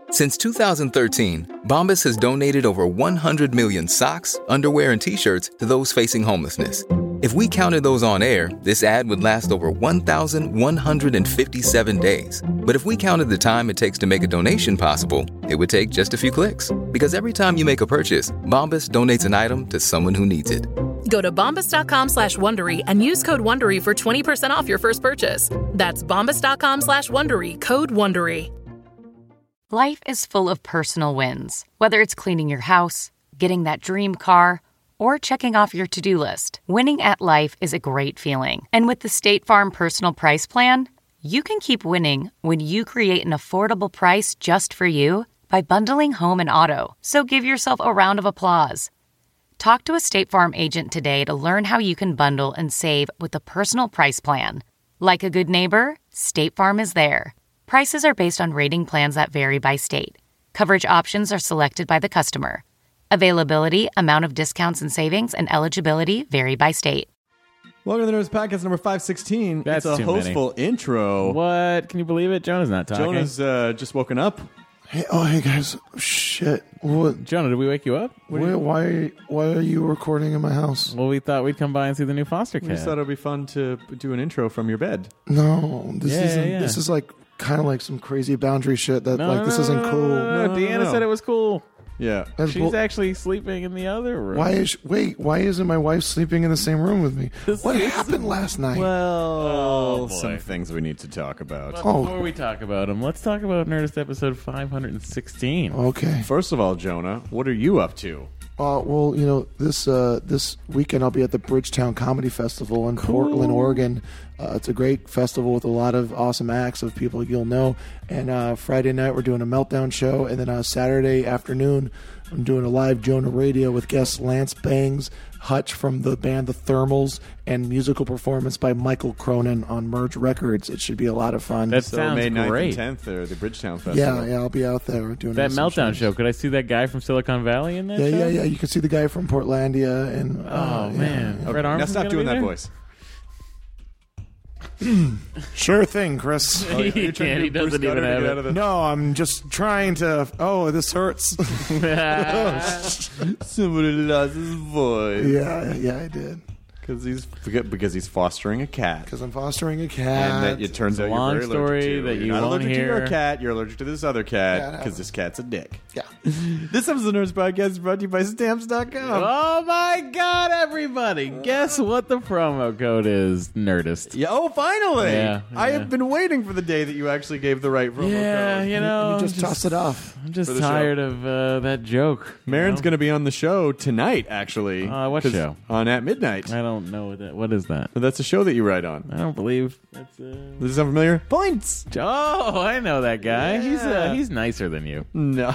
Since 2013, Bombas has donated over 100 million socks, underwear, and T-shirts to those facing homelessness. If we counted those on air, this ad would last over 1,157 days. But if we counted the time it takes to make a donation possible, it would take just a few clicks. Because every time you make a purchase, Bombas donates an item to someone who needs it. Go to bombas.com/Wondery and use code Wondery for 20% off your first purchase. That's bombas.com/Wondery, code Wondery. Life is full of personal wins. Whether it's cleaning your house, getting that dream car, or checking off your to-do list, winning at life is a great feeling. And with the State Farm Personal Price Plan, you can keep winning when you create an affordable price just for you by bundling home and auto. So give yourself a round of applause. Talk to a State Farm agent today to learn how you can bundle and save with the Personal Price Plan. Like a good neighbor, State Farm is there. Prices are based on rating plans that vary by state. Coverage options are selected by the customer. Availability, amount of discounts and savings, and eligibility vary by state. Welcome to the Nerds Podcast number 516. That's it's a too many. hostful intro. What? Can you believe it? Jonah's not talking. Jonah's just woken up. Hey, hey guys, shit. What? Jonah, did we wake you up? Why are you recording in my house? Well, we thought we'd come by and see the new foster We cat. just thought it would be fun to do an intro from your bed. No, this isn't. Yeah. This is like kind of like some crazy boundary shit that this isn't cool. No, Deanna said it was cool. Yeah. That's She's actually sleeping in the other room. Why isn't my wife sleeping in the same room with me? What is- happened last night? Well, boy. some things we need to talk about. But before we talk about them, let's talk about Nerdist episode 516. Okay. First of all, Jonah, what are you up to? Well, you know, this weekend I'll be at the Bridgetown Comedy Festival in Portland, Oregon. It's a great festival with a lot of awesome acts of people you'll know. And Friday night we're doing a Meltdown show, and then Saturday afternoon I'm doing a live Jonah Radio with guests Lance Bangs, Hutch from the band The Thermals, and musical performance by Michael Cronin on Merge Records. It should be a lot of fun. That So sounds May 9th great. and 10th or the Bridgetown Festival. Yeah, I'll be out there doing That some Meltdown shows. show, could I see that guy from Silicon Valley in that show? Yeah. You can see the guy from Portlandia and Oh, man. Okay, Fred now Armisen's stop gonna doing be that there? voice. Sure thing, Chris. He can't. He doesn't even have it. No, I'm just trying to. Oh, this hurts. Somebody lost his voice. yeah, I did. Because he's fostering a cat. Because I'm fostering a cat. And that it turns out long you're very story allergic to. that You're you not won't allergic to hear. your cat. You're allergic to this other cat Yeah, because this cat's a dick. Yeah. This episode of the Nerds Podcast is brought to you by Stamps.com. Oh my God, everybody. Guess what the promo code is? Nerdist. Yeah, oh, finally! Yeah, I yeah. have been waiting for the day that you actually gave the right promo Yeah, code. you know. Let me just toss it off. I'm just for the show. tired of that joke. Marin's going to be on the show tonight, actually. What 'Cause show? On At Midnight. I don't know what is that. That's a show that you write on. I don't believe that's. Does this sound familiar? Points! Oh, I know that guy. Yeah. He's nicer than you. No.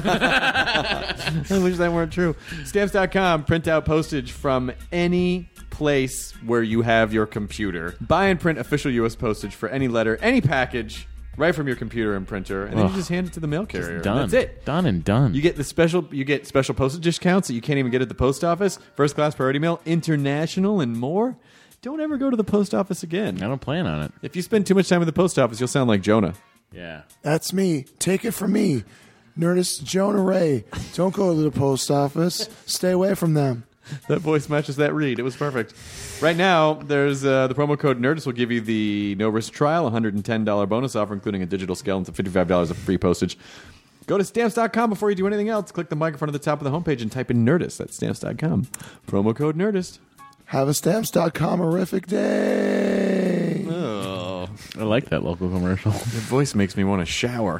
I wish that weren't true. Stamps.com, print out postage from any place where you have your computer. Buy and print official U.S. postage for any letter, any package, right from your computer and printer, and then you just hand it to the mail carrier. Done. And that's it. Done and done. You get special postage discounts that you can't even get at the post office, first class priority mail, international, and more. Don't ever go to the post office again. I don't plan on it. If you spend too much time at the post office, you'll sound like Jonah. Yeah. That's me. Take it from me. Nerdist Jonah Ray. Don't go to the post office. Stay away from them. That voice matches that read. It was perfect. Right now, there's the promo code Nerdist will give you the no risk trial, $110 bonus offer, including a digital scale and $55 of free postage. Go to Stamps.com before you do anything else. Click the microphone at the top of the homepage and type in Nerdist. That's Stamps.com. Promo code Nerdist. Have a Stamps.com horrific day. Oh, I like that local commercial. your voice makes me want to shower.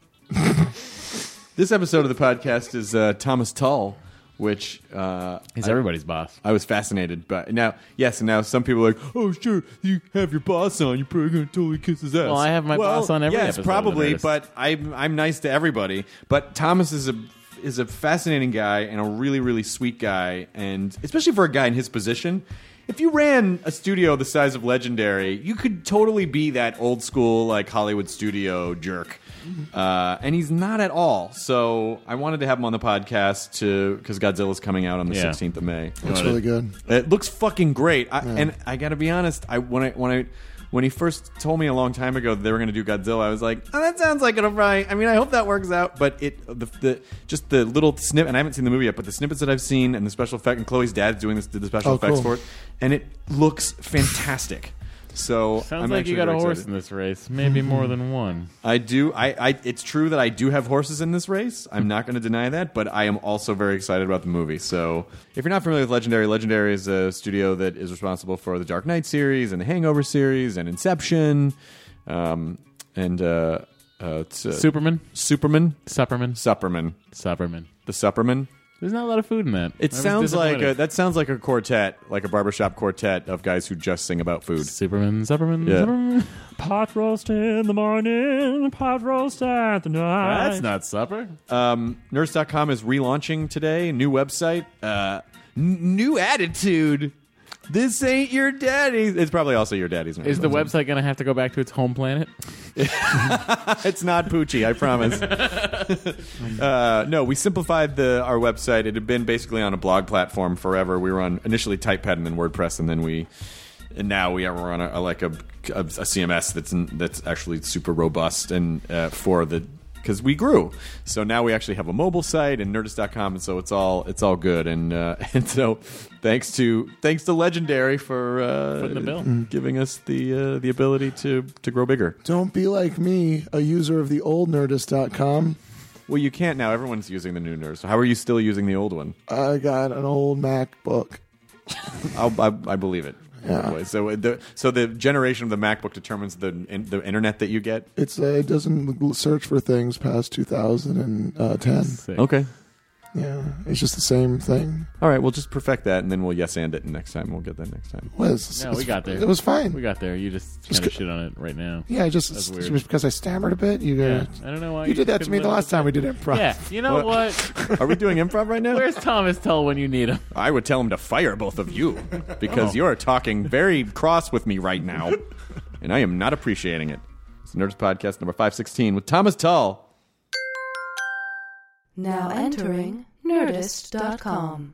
This episode of the podcast is Thomas Tull, which He's everybody's boss. I was fascinated by. Now, yes, and now some people are like, oh, sure, you have your boss on, you're probably going to totally kiss his ass. Well, I have my boss on every yes, episode of probably, Nerdist. but I'm nice to everybody. But Thomas is a fascinating guy and a really, really sweet guy, and especially for a guy in his position. If you ran a studio the size of Legendary, you could totally be that old school, like, Hollywood studio jerk. And he's not at all. So I wanted to have him on the podcast because Godzilla's coming out on the 16th of May. That's really good. It looks fucking great. And I got to be honest, when when he first told me a long time ago that they were going to do Godzilla, I was like, oh, that sounds like it'll probably. I mean, I hope that works out. But just the little snippet, and I haven't seen the movie yet, but the snippets that I've seen and the special effect, and Chloe's dad's doing the special effects for it, and it looks fantastic. So Sounds I'm like actually you got a very horse excited. in this race, maybe more than one. I do. It's true that I do have horses in this race. I'm not going to deny that, but I am also very excited about the movie. So, if you're not familiar with Legendary is a studio that is responsible for the Dark Knight series and the Hangover series and Inception, Superman. Superman? Supperman, The the Supperman. There's not a lot of food in that. It I was sounds like disappointed. a quartet, like a barbershop quartet of guys who just sing about food. Superman. Yeah. Pot roast in the morning, pot roast at the night. That's not supper. Nerds.com is relaunching today. New website. New attitude. This ain't your daddy's. It's probably also your daddy's. Is the website going to have to go back to its home planet? It's not Poochie, I promise. No, we simplified our website. It had been basically on a blog platform forever. We were on initially Typepad and then WordPress, and now we're on a CMS that's actually super robust and because we grew. So now we actually have a mobile site and Nerdist.com, and so it's all good. And so thanks to Legendary for Footing the bill. giving us the ability to grow bigger. Don't be like me, a user of the old Nerdist.com. Well, you can't now. Everyone's using the new Nerdist. How are you still using the old one? I got an old MacBook. I believe it. Yeah. So the generation of the MacBook determines the internet that you get. It doesn't search for things past 2010. Sick. Okay. Yeah, it's just the same thing. All right. We'll just perfect that, and then we'll yes and it next time. We'll get that next time. Well, We got there. It was fine. We got there. You just kind of shit on it right now. Yeah, That's weird. just because I stammered a bit. Yeah, I don't know why You did that to me the last time we did improv. Yeah, you know what? Are we doing improv right now? Where's Thomas Tull when you need him? I would tell him to fire both of you because you're talking very cross with me right now, and I am not appreciating it. It's Nerds Podcast number 516 with Thomas Tull. Now entering Nerdist.com.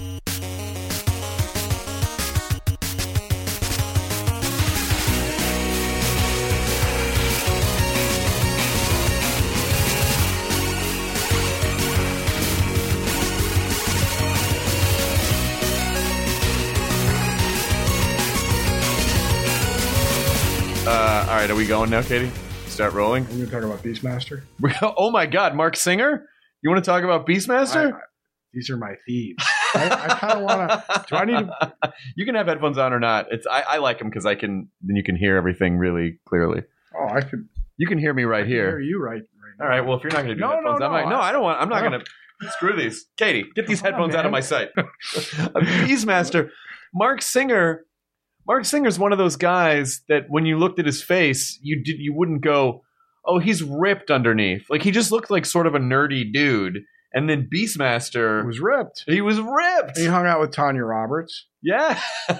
All right, are we going now, Katie? Start rolling. We're going to talk about Beastmaster. Oh my God, Mark Singer! You want to talk about Beastmaster? These are my thieves. I kind of want to. Do I need to? You can have headphones on or not. I like them because then you can hear everything really clearly. Oh, I could. You can hear me right here. Hear you right now. All right. Well, if you're not going to do No, headphones, no, no, I don't want. I'm not going to screw these. Katie, get these headphones out of my sight. Beastmaster, Mark Singer. Mark Singer's one of those guys that when you looked at his face, you wouldn't go, oh, he's ripped underneath. Like he just looked like sort of a nerdy dude. And then Beastmaster It was ripped. He was ripped. He hung out with Tanya Roberts. Yeah.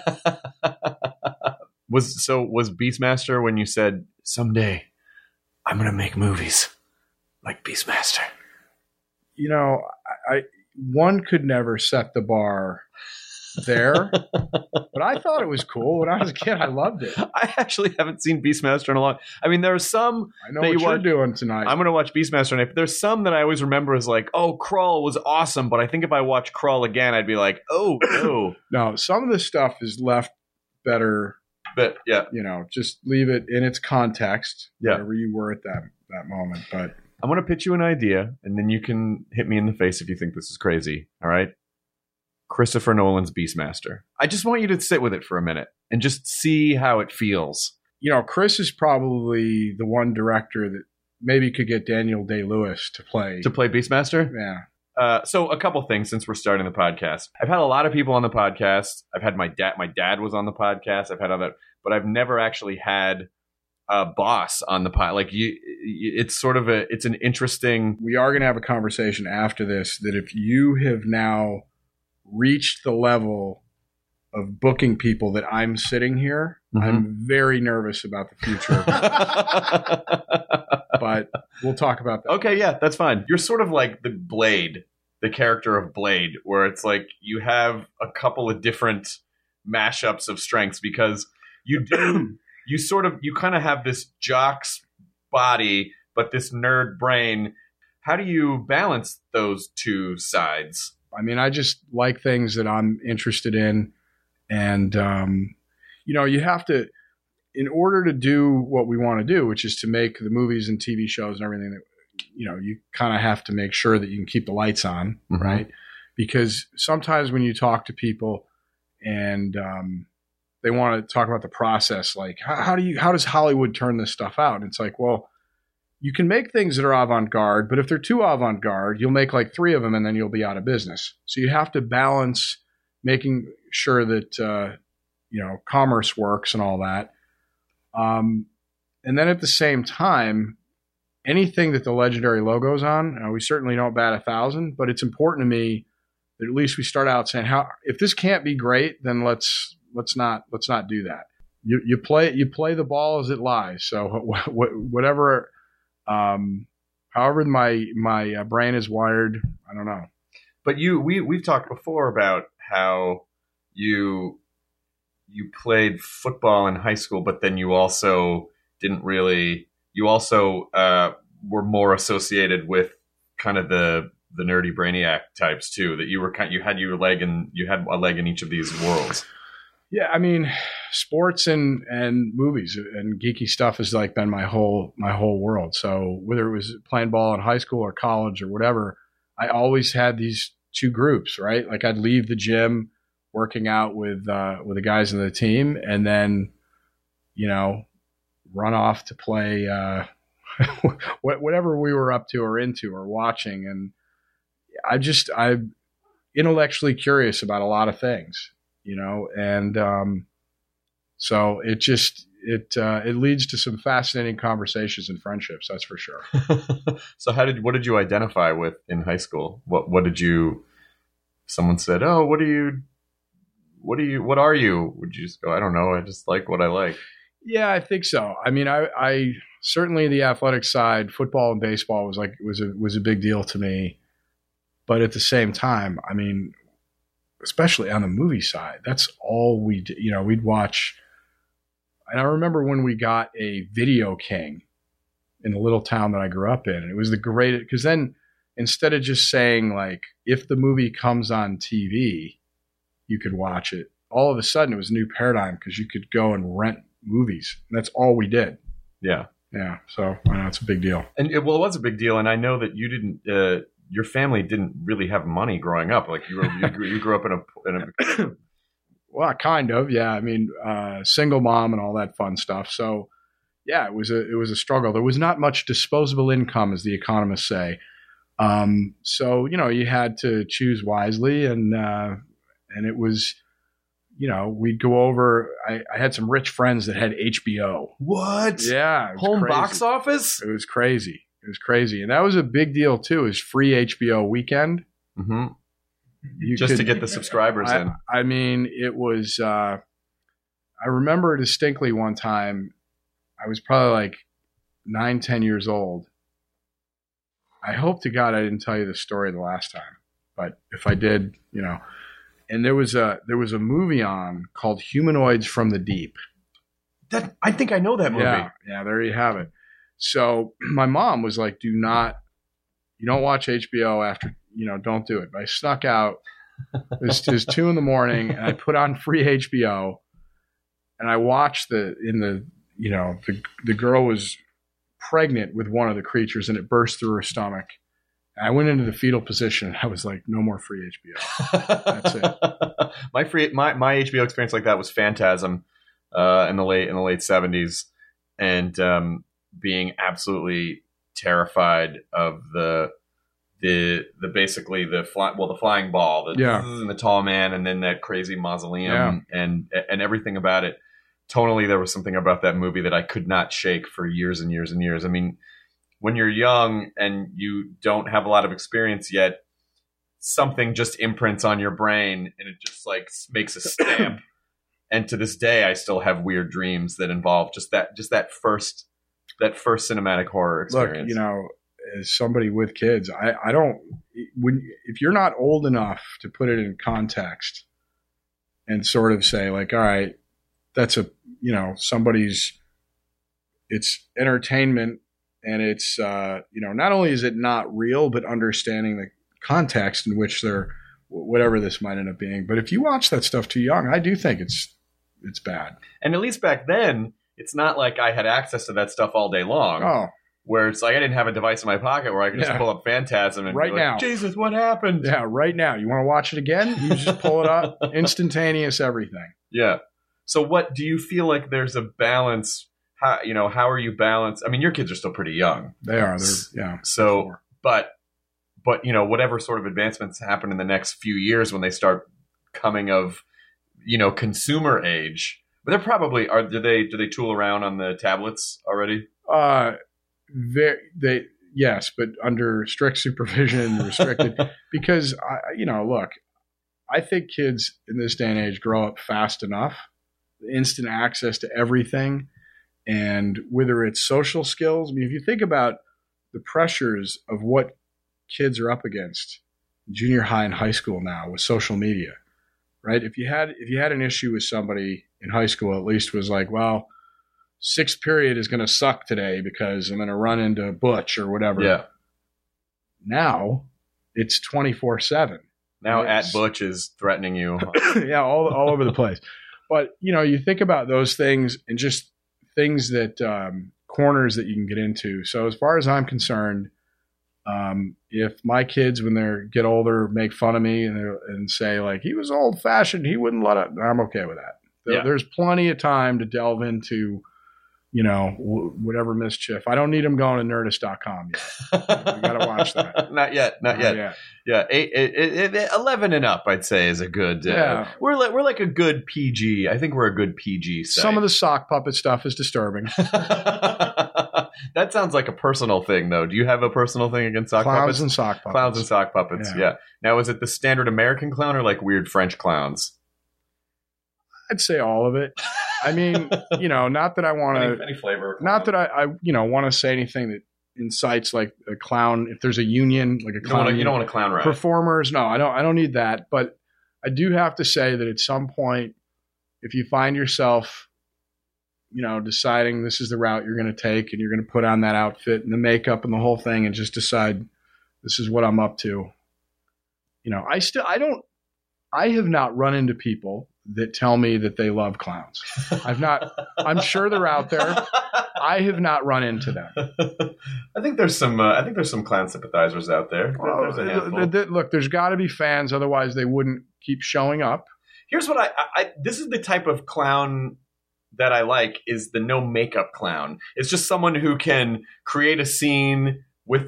Was Beastmaster when you said someday I'm gonna make movies like Beastmaster? You know, one could never set the bar there, but I thought it was cool when I was a kid. I loved it. I actually haven't seen Beastmaster in a long. I mean, there are some. I know what you're doing tonight. I'm going to watch Beastmaster tonight. But there's some that I always remember as like, oh, Krull was awesome. But I think if I watch Krull again, I'd be like, oh, no. No, some of the stuff is left better. But yeah, just leave it in its context. Yeah, wherever you were at that moment. But I'm going to pitch you an idea, and then you can hit me in the face if you think this is crazy. All right. Christopher Nolan's Beastmaster. I just want you to sit with it for a minute and just see how it feels. Chris is probably the one director that maybe could get Daniel Day-Lewis to play Beastmaster. Yeah. So a couple things since we're starting the podcast. I've had a lot of people on the podcast. I've had my dad. My dad was on the podcast. I've had other, but I've never actually had a boss on the pod. Like it's sort of it's an interesting. We are going to have a conversation after this that if you have now reached the level of booking people that I'm sitting here, I'm very nervous about the future. But we'll talk about that. Okay, yeah, that's fine. You're sort of like the Blade, the character of Blade, where it's like you have a couple of different mashups of strengths because you do you kind of have this jock's body, but this nerd brain. How do you balance those two sides? I mean, I just like things that I'm interested in. And, you have to, in order to do what we want to do, which is to make the movies and TV shows and everything that, you kind of have to make sure that you can keep the lights on, Mm-hmm. right? Because sometimes when you talk to people and they want to talk about the process, like how does Hollywood turn this stuff out? And it's like, well, you can make things that are avant-garde, but if they're too avant-garde, you'll make like 3 of them and then you'll be out of business. So you have to balance making sure that, commerce works and all that. And then at the same time, anything that the Legendary logo's on, we certainly don't bat 1,000, but it's important to me that at least we start out saying, if this can't be great, then let's not do that. You play the ball as it lies. So whatever, however my brain is wired, I don't know. But we've talked before about how you played football in high school, but then you also were more associated with kind of the nerdy brainiac types too. That you had a leg in each of these worlds. Yeah, I mean, sports and movies and geeky stuff has like been my whole world. So whether it was playing ball in high school or college or whatever, I always had these 2 groups, right? Like I'd leave the gym working out with the guys in the team, and then run off to play whatever we were up to or into or watching. And I'm intellectually curious about a lot of things, and so it leads to some fascinating conversations and friendships. That's for sure. So what did you identify with in high school? What did you? Someone said, "Oh, what are you? What are you?" Would you just go, "I don't know. I just like what I like." Yeah, I think so. I mean, I certainly the athletic side, football and baseball was a big deal to me. But at the same time, I mean, especially on the movie side, that's all we did. We'd watch. And I remember when we got a Video King in the little town that I grew up in. And it was the greatest, because then instead of just saying like, if the movie comes on TV, you could watch it. All of a sudden, it was a new paradigm because you could go and rent movies. And that's all we did. Yeah. Yeah. So I know it's a big deal. And it was a big deal. And I know that you didn't, your family didn't really have money growing up. Like you grew up in a well, kind of. Yeah. I mean, single mom and all that fun stuff. So yeah, it was a struggle. There was not much disposable income, as the economists say. So, you had to choose wisely, and it was, we'd go over. I had some rich friends that had HBO. What? Yeah. It was home crazy. box office? It was crazy. And that was a big deal too, is free HBO weekend. Mm-hmm. To get the subscribers in. I mean, it was, I remember distinctly one time, I was probably like 9-10 years old. I hope to God I didn't tell you the story the last time, but if I did, and there was a movie on called Humanoids from the Deep. That I think I know that movie. Yeah, there you have it. So my mom was like, you don't watch HBO after, don't do it. But I snuck out. It was 2 a.m. and I put on free HBO and I watched the girl was pregnant with one of the creatures and it burst through her stomach. And I went into the fetal position. I was like, no more free HBO. That's it. My HBO experience like that was Phantasm in the late 70s, and being absolutely terrified of the basically the flying ball, and the tall man, and then that crazy mausoleum, and everything about it. Tonally, there was something about that movie that I could not shake for years and years and years. I mean, when you're young and you don't have a lot of experience yet, something just imprints on your brain and it just like makes a stamp. And to this day, I still have weird dreams that involve just that first cinematic horror experience. Look, as somebody with kids, I don't, if you're not old enough to put it in context and sort of say like, all right, somebody's, it's entertainment, and it's, not only is it not real, but understanding the context in which they're, whatever this might end up being. But if you watch that stuff too young, I do think it's bad. And at least back then, it's not like I had access to that stuff all day long. Oh. Where it's like I didn't have a device in my pocket where I could just pull up Phantasm and right be like, now, Jesus, what happened? Yeah, right now. You want to watch it again? You just pull it up, instantaneous everything. Yeah. So what do you feel like there's a balance? How are you balanced? I mean, your kids are still pretty young. They are. So, but whatever sort of advancements happen in the next few years when they start coming of, consumer age, but they're probably do they tool around on the tablets already? Yes, but under strict supervision, restricted, because look, I think kids in this day and age grow up fast enough, instant access to everything, and whether it's social skills. I mean, if you think about the pressures of what kids are up against, junior high and high school now with social media, right? If you had an issue with somebody in high school, at least was like, well, sixth period is going to suck today because I'm going to run into Butch or whatever. Yeah. Now it's 24/7. Now at Butch is threatening you. Yeah, all over the place. But you think about those things and just things that corners that you can get into. So as far as I'm concerned, if my kids, when they get older, make fun of me and say like he was old fashioned, he wouldn't let it, I'm okay with that. There's plenty of time to delve into, whatever mischief. I don't need them going to Nerdist.com yet. You got to watch that. Not yet. Yeah, 11 and up, I'd say, is a good. We're like a good PG. I think we're a good PG site. Some of the sock puppet stuff is disturbing. That sounds like a personal thing, though. Do you have a personal thing against sock puppets? Clowns and sock puppets. Clowns and sock puppets. Yeah. Now, is it the standard American clown or like weird French clowns? I'd say all of it. I mean, not that I want to any flavor. Not that I want to say anything that incites like a clown. If there's a union, like a clown, you don't want a clown riot. Performers, no, I don't need that. But I do have to say that at some point, if you find yourself, deciding this is the route you're going to take, and you're going to put on that outfit and the makeup and the whole thing, and just decide this is what I'm up to. I have not run into people that tell me that they love clowns. I'm sure they're out there. I have not run into them. I think there's some clown sympathizers out there. There's a handful. Look, there's got to be fans, otherwise they wouldn't keep showing up. Here's what this is the type of clown that I like, is the no makeup clown. It's just someone who can create a scene with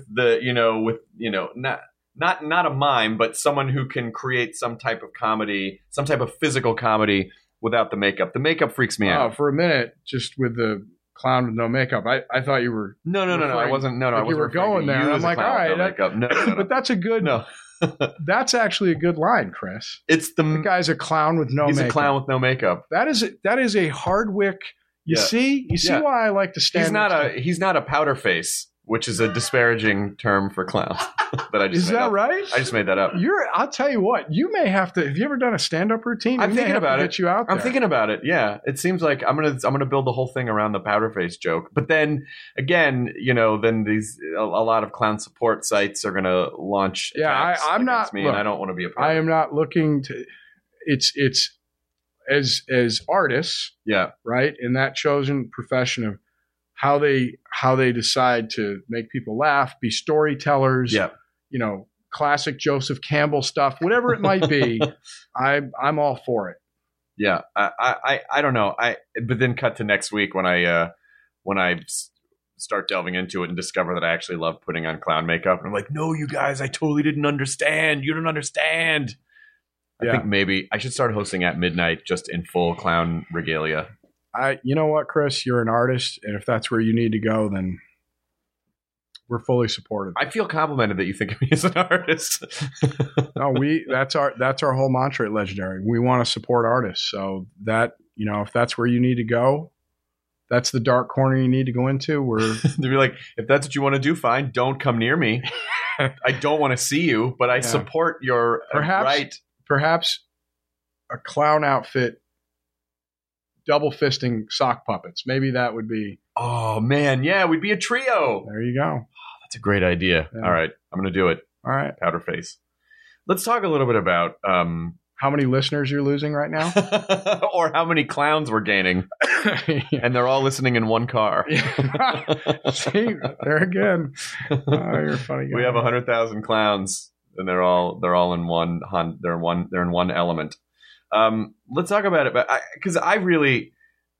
not a mime, but someone who can create some type of comedy, some type of physical comedy without the makeup. The makeup freaks me out. For a minute, just with the clown with no makeup, I thought you were no. I wasn't. No, I wasn't. You were going there. I'm like, all right, no. But that's a good. No. That's actually a good line, Chris. It's the guy's a clown with no makeup. He's a clown with no makeup. That is a Hardwick. You see why I like to stand. He's not a powder face, which is a disparaging term for clowns. That I just is that up. right? I just made that up. I'll tell you what. You may have to. Have you ever done a stand-up routine? I'm thinking about it. Get you out there. I'm thinking about it. Yeah, it seems like I'm gonna build the whole thing around the powder face joke. But then again, then these a lot of clown support sites are gonna launch. Yeah, I'm not. Me, look, and I don't want to be a part. I am not looking to. It's as artists. Yeah. Right, in that chosen profession of how they decide to make people laugh, be storytellers. Yeah. Classic Joseph Campbell stuff, whatever it might be. I'm all for it. Yeah. I don't know. But then cut to next week when I start delving into it and discover that I actually love putting on clown makeup. And I'm like, no, you guys, I totally didn't understand. You don't understand. I think maybe I should start hosting at midnight just in full clown regalia. You know what, Chris? You're an artist, and if that's where you need to go, then we're fully supportive. I feel complimented that you think of me as an artist. No, that's our whole mantra at Legendary. We want to support artists. So that, if that's where you need to go, that's the dark corner you need to go into. They'd be like, if that's what you want to do, fine. Don't come near me. I don't want to see you, but I support your right. Perhaps a clown outfit double fisting sock puppets. Maybe that would be. Oh man, yeah, we'd be a trio. There you go. That's a great idea. Yeah. All right, I'm going to do it. All right. Powder face. Let's talk a little bit about how many listeners you're losing right now, or how many clowns we're gaining, and they're all listening in one car. See, there again. Oh, you're a funny guy. We have 100,000 clowns, and they're all in one. They're in one element. Let's talk about it, because the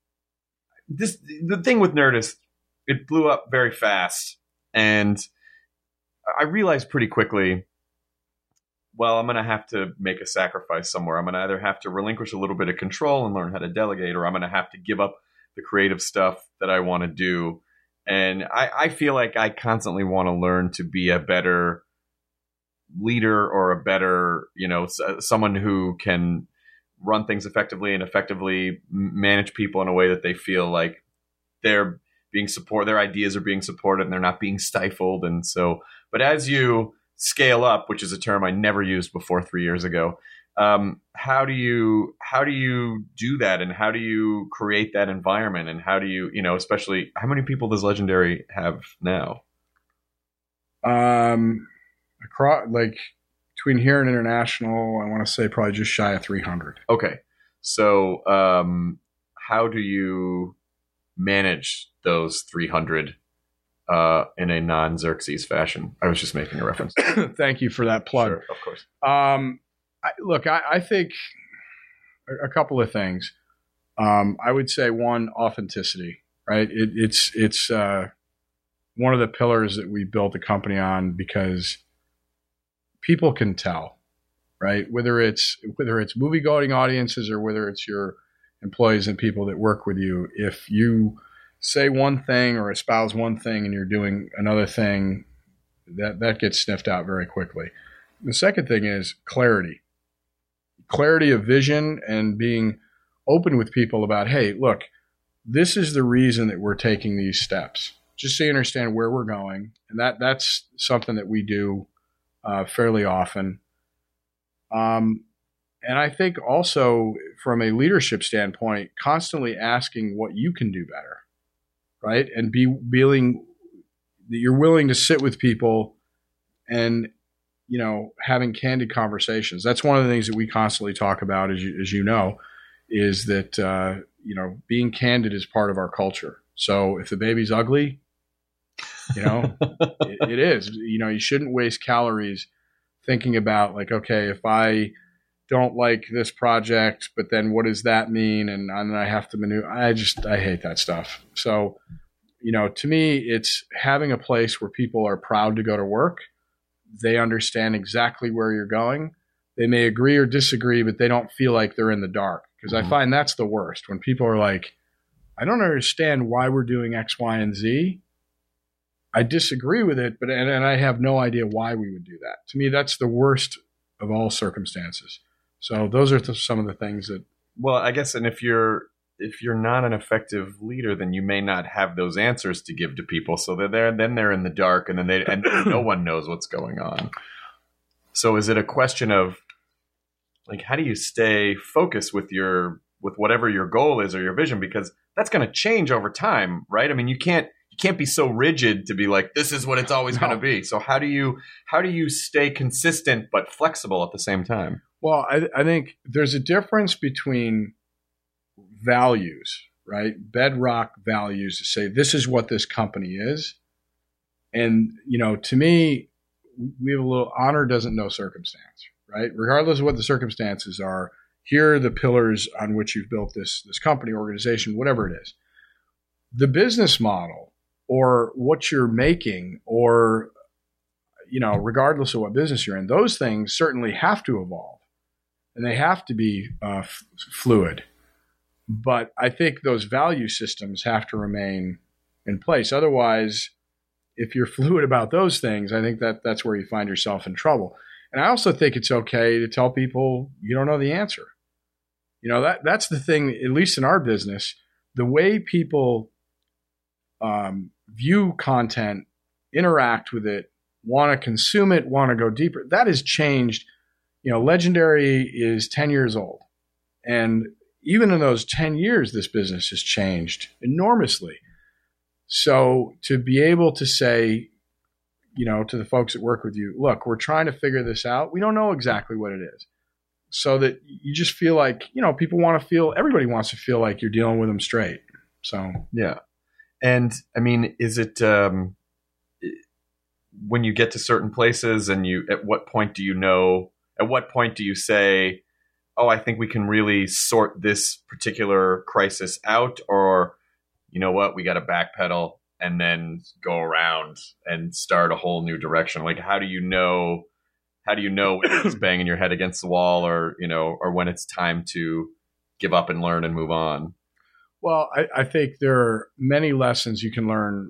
thing with Nerdist, it blew up very fast, and I realized pretty quickly, well, I'm going to have to make a sacrifice somewhere. I'm going to either have to relinquish a little bit of control and learn how to delegate, or I'm going to have to give up the creative stuff that I want to do. And I feel like I constantly want to learn to be a better leader, or a better, someone who can run things effectively and effectively manage people in a way that they feel like they're being supported, their ideas are being supported, and they're not being stifled. And so, but as you scale up, which is a term I never used before 3 years ago, how do you do that, and how do you create that environment, and how do you, especially, how many people does Legendary have now? Across, like, between here and international, I want to say probably just shy of 300. Okay, so how do you manage those 300 in a non-Xerxes fashion? I was just making a reference. Thank you for that plug. Sure, of course. I think a couple of things. I would say one, authenticity, right? It's one of the pillars that we built the company on, because people can tell, right? Whether it's movie-going audiences, or whether it's your employees and people that work with you, if you say one thing or espouse one thing and you're doing another thing, that gets sniffed out very quickly. The second thing is clarity of vision, and being open with people about, hey, look, this is the reason that we're taking these steps, just so you understand where we're going. And that's something that we do fairly often. And I think also from a leadership standpoint, constantly asking what you can do better, right? And feeling that you're willing to sit with people and, having candid conversations. That's one of the things that we constantly talk about, as you know, is that, being candid is part of our culture. So if the baby's ugly, it is. You shouldn't waste calories thinking about, like, okay, if I don't like this project, but then what does that mean? And then I have to maneuver. I hate that stuff. So, to me, it's having a place where people are proud to go to work. They understand exactly where you're going. They may agree or disagree, but they don't feel like they're in the dark. Because I find that's the worst, when people are like, I don't understand why we're doing X, Y, and Z. I disagree with it, but and I have no idea why we would do that. To me, that's the worst of all circumstances. So those are some of the things that. Well, I guess, and if you're not an effective leader, then you may not have those answers to give to people. So they're in the dark, and then no one knows what's going on. So is it a question of, like, how do you stay focused with whatever your goal is or your vision? Because that's going to change over time, right? I mean, you can't be so rigid to be like, this is what it's always going to be. So how do you stay consistent but flexible at the same time? Well, I think there's a difference between values, right? Bedrock values to say, this is what this company is. And, to me, we have a little honor doesn't know circumstance, right? Regardless of what the circumstances are, here are the pillars on which you've built this company, organization, whatever it is. The business model, or what you're making, or, regardless of what business you're in, those things certainly have to evolve, and they have to be fluid. But I think those value systems have to remain in place. Otherwise, if you're fluid about those things, I think that's where you find yourself in trouble. And I also think it's okay to tell people you don't know the answer. That's the thing, at least in our business, the way people view content, interact with it, want to consume it, want to go deeper, that has changed. Legendary is 10 years old. And, even in those 10 years, this business has changed enormously. So to be able to say, to the folks that work with you, look, we're trying to figure this out. We don't know exactly what it is. So that you just feel like, people want to feel, everybody wants to feel like you're dealing with them straight. So, yeah. And I mean, is it, when you get to certain places and at what point do you say, oh, I think we can really sort this particular crisis out, or, you know what, we got to backpedal and then go around and start a whole new direction? Like, how do you know when it's banging your head against the wall, or when it's time to give up and learn and move on? Well, I think there are many lessons you can learn,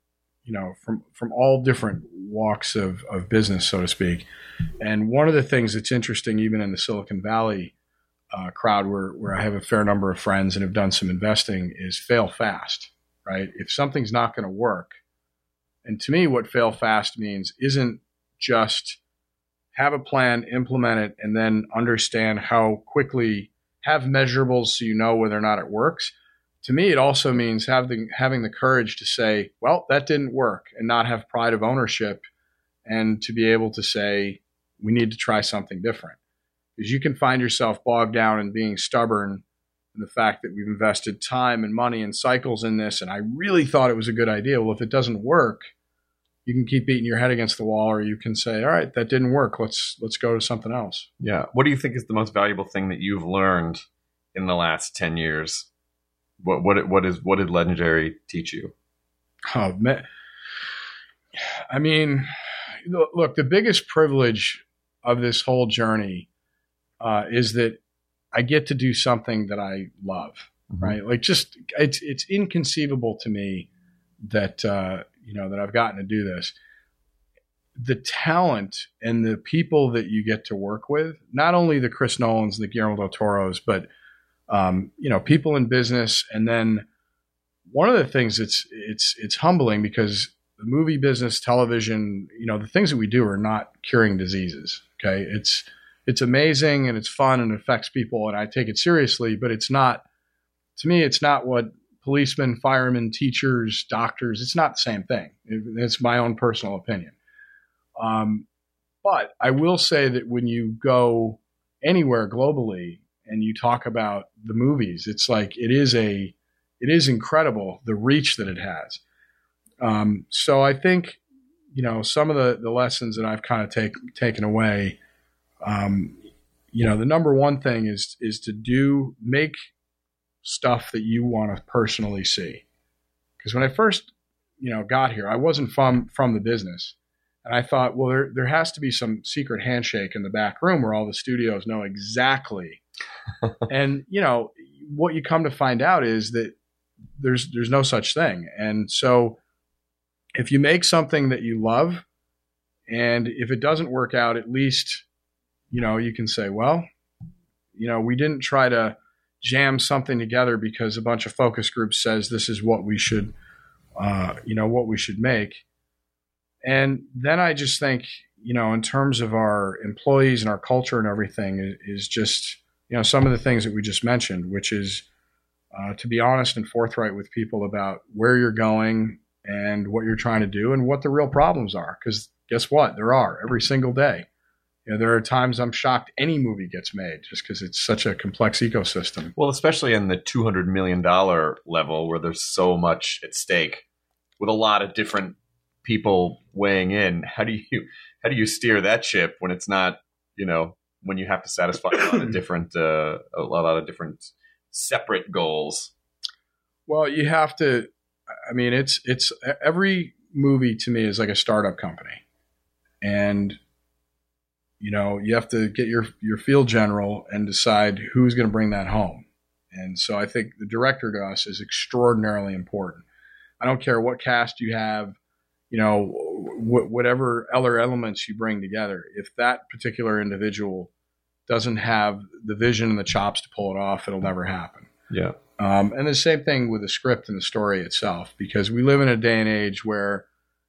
from all different walks of business, so to speak. And one of the things that's interesting, even in the Silicon Valley crowd, where I have a fair number of friends and have done some investing, is fail fast, right? If something's not going to work, and to me, what fail fast means isn't just have a plan, implement it, and then understand how quickly, have measurables so you know whether or not it works. To me, it also means having the courage to say, well, that didn't work, and not have pride of ownership, and to be able to say, we need to try something different. Because you can find yourself bogged down in being stubborn in the fact that we've invested time and money and cycles in this, and I really thought it was a good idea. Well, if it doesn't work, you can keep beating your head against the wall, or you can say, all right, that didn't work. Let's go to something else. Yeah. What do you think is the most valuable thing that you've learned in the last 10 years? What did Legendary teach you? Oh, man. I mean, look, the biggest privilege of this whole journey is that I get to do something that I love, right? Like, just it's inconceivable to me that that I've gotten to do this. The talent and the people that you get to work with, not only the Chris Nolans and the Guillermo del Toros, but people in business. And then one of the things it's humbling, because the movie business, television, the things that we do are not curing diseases. Okay. It's amazing and it's fun and it affects people, and I take it seriously, but it's not, to me, it's not what policemen, firemen, teachers, doctors, it's not the same thing. It's my own personal opinion. But I will say that when you go anywhere globally and you talk about the movies, it's like, it is incredible, the reach that it has. So I think, some of the lessons that I've kind of taken away, the number one thing is to make stuff that you want to personally see. Because when I first, got here, I wasn't from the business. And I thought, well, there has to be some secret handshake in the back room where all the studios know exactly. And, what you come to find out is that there's no such thing. And so if you make something that you love, and if it doesn't work out, at least, you can say, well, we didn't try to jam something together because a bunch of focus groups says this is what we should, make. And then I just think, in terms of our employees and our culture and everything, is just, some of the things that we just mentioned, which is to be honest and forthright with people about where you're going and what you're trying to do and what the real problems are. Because guess what? There are, every single day. There are times I'm shocked any movie gets made just because it's such a complex ecosystem. Well, especially in the $200 million level where there's so much at stake with a lot of different people weighing in. How do you steer that ship when it's not, when you have to satisfy a lot of different separate goals? Well, you have to, it's every movie to me is like a startup company. And you have to get your field general and decide who's going to bring that home. And so I think the director to us is extraordinarily important. I don't care what cast you have, whatever other elements you bring together. If that particular individual doesn't have the vision and the chops to pull it off, it'll never happen. Yeah. And the same thing with the script and the story itself, because we live in a day and age where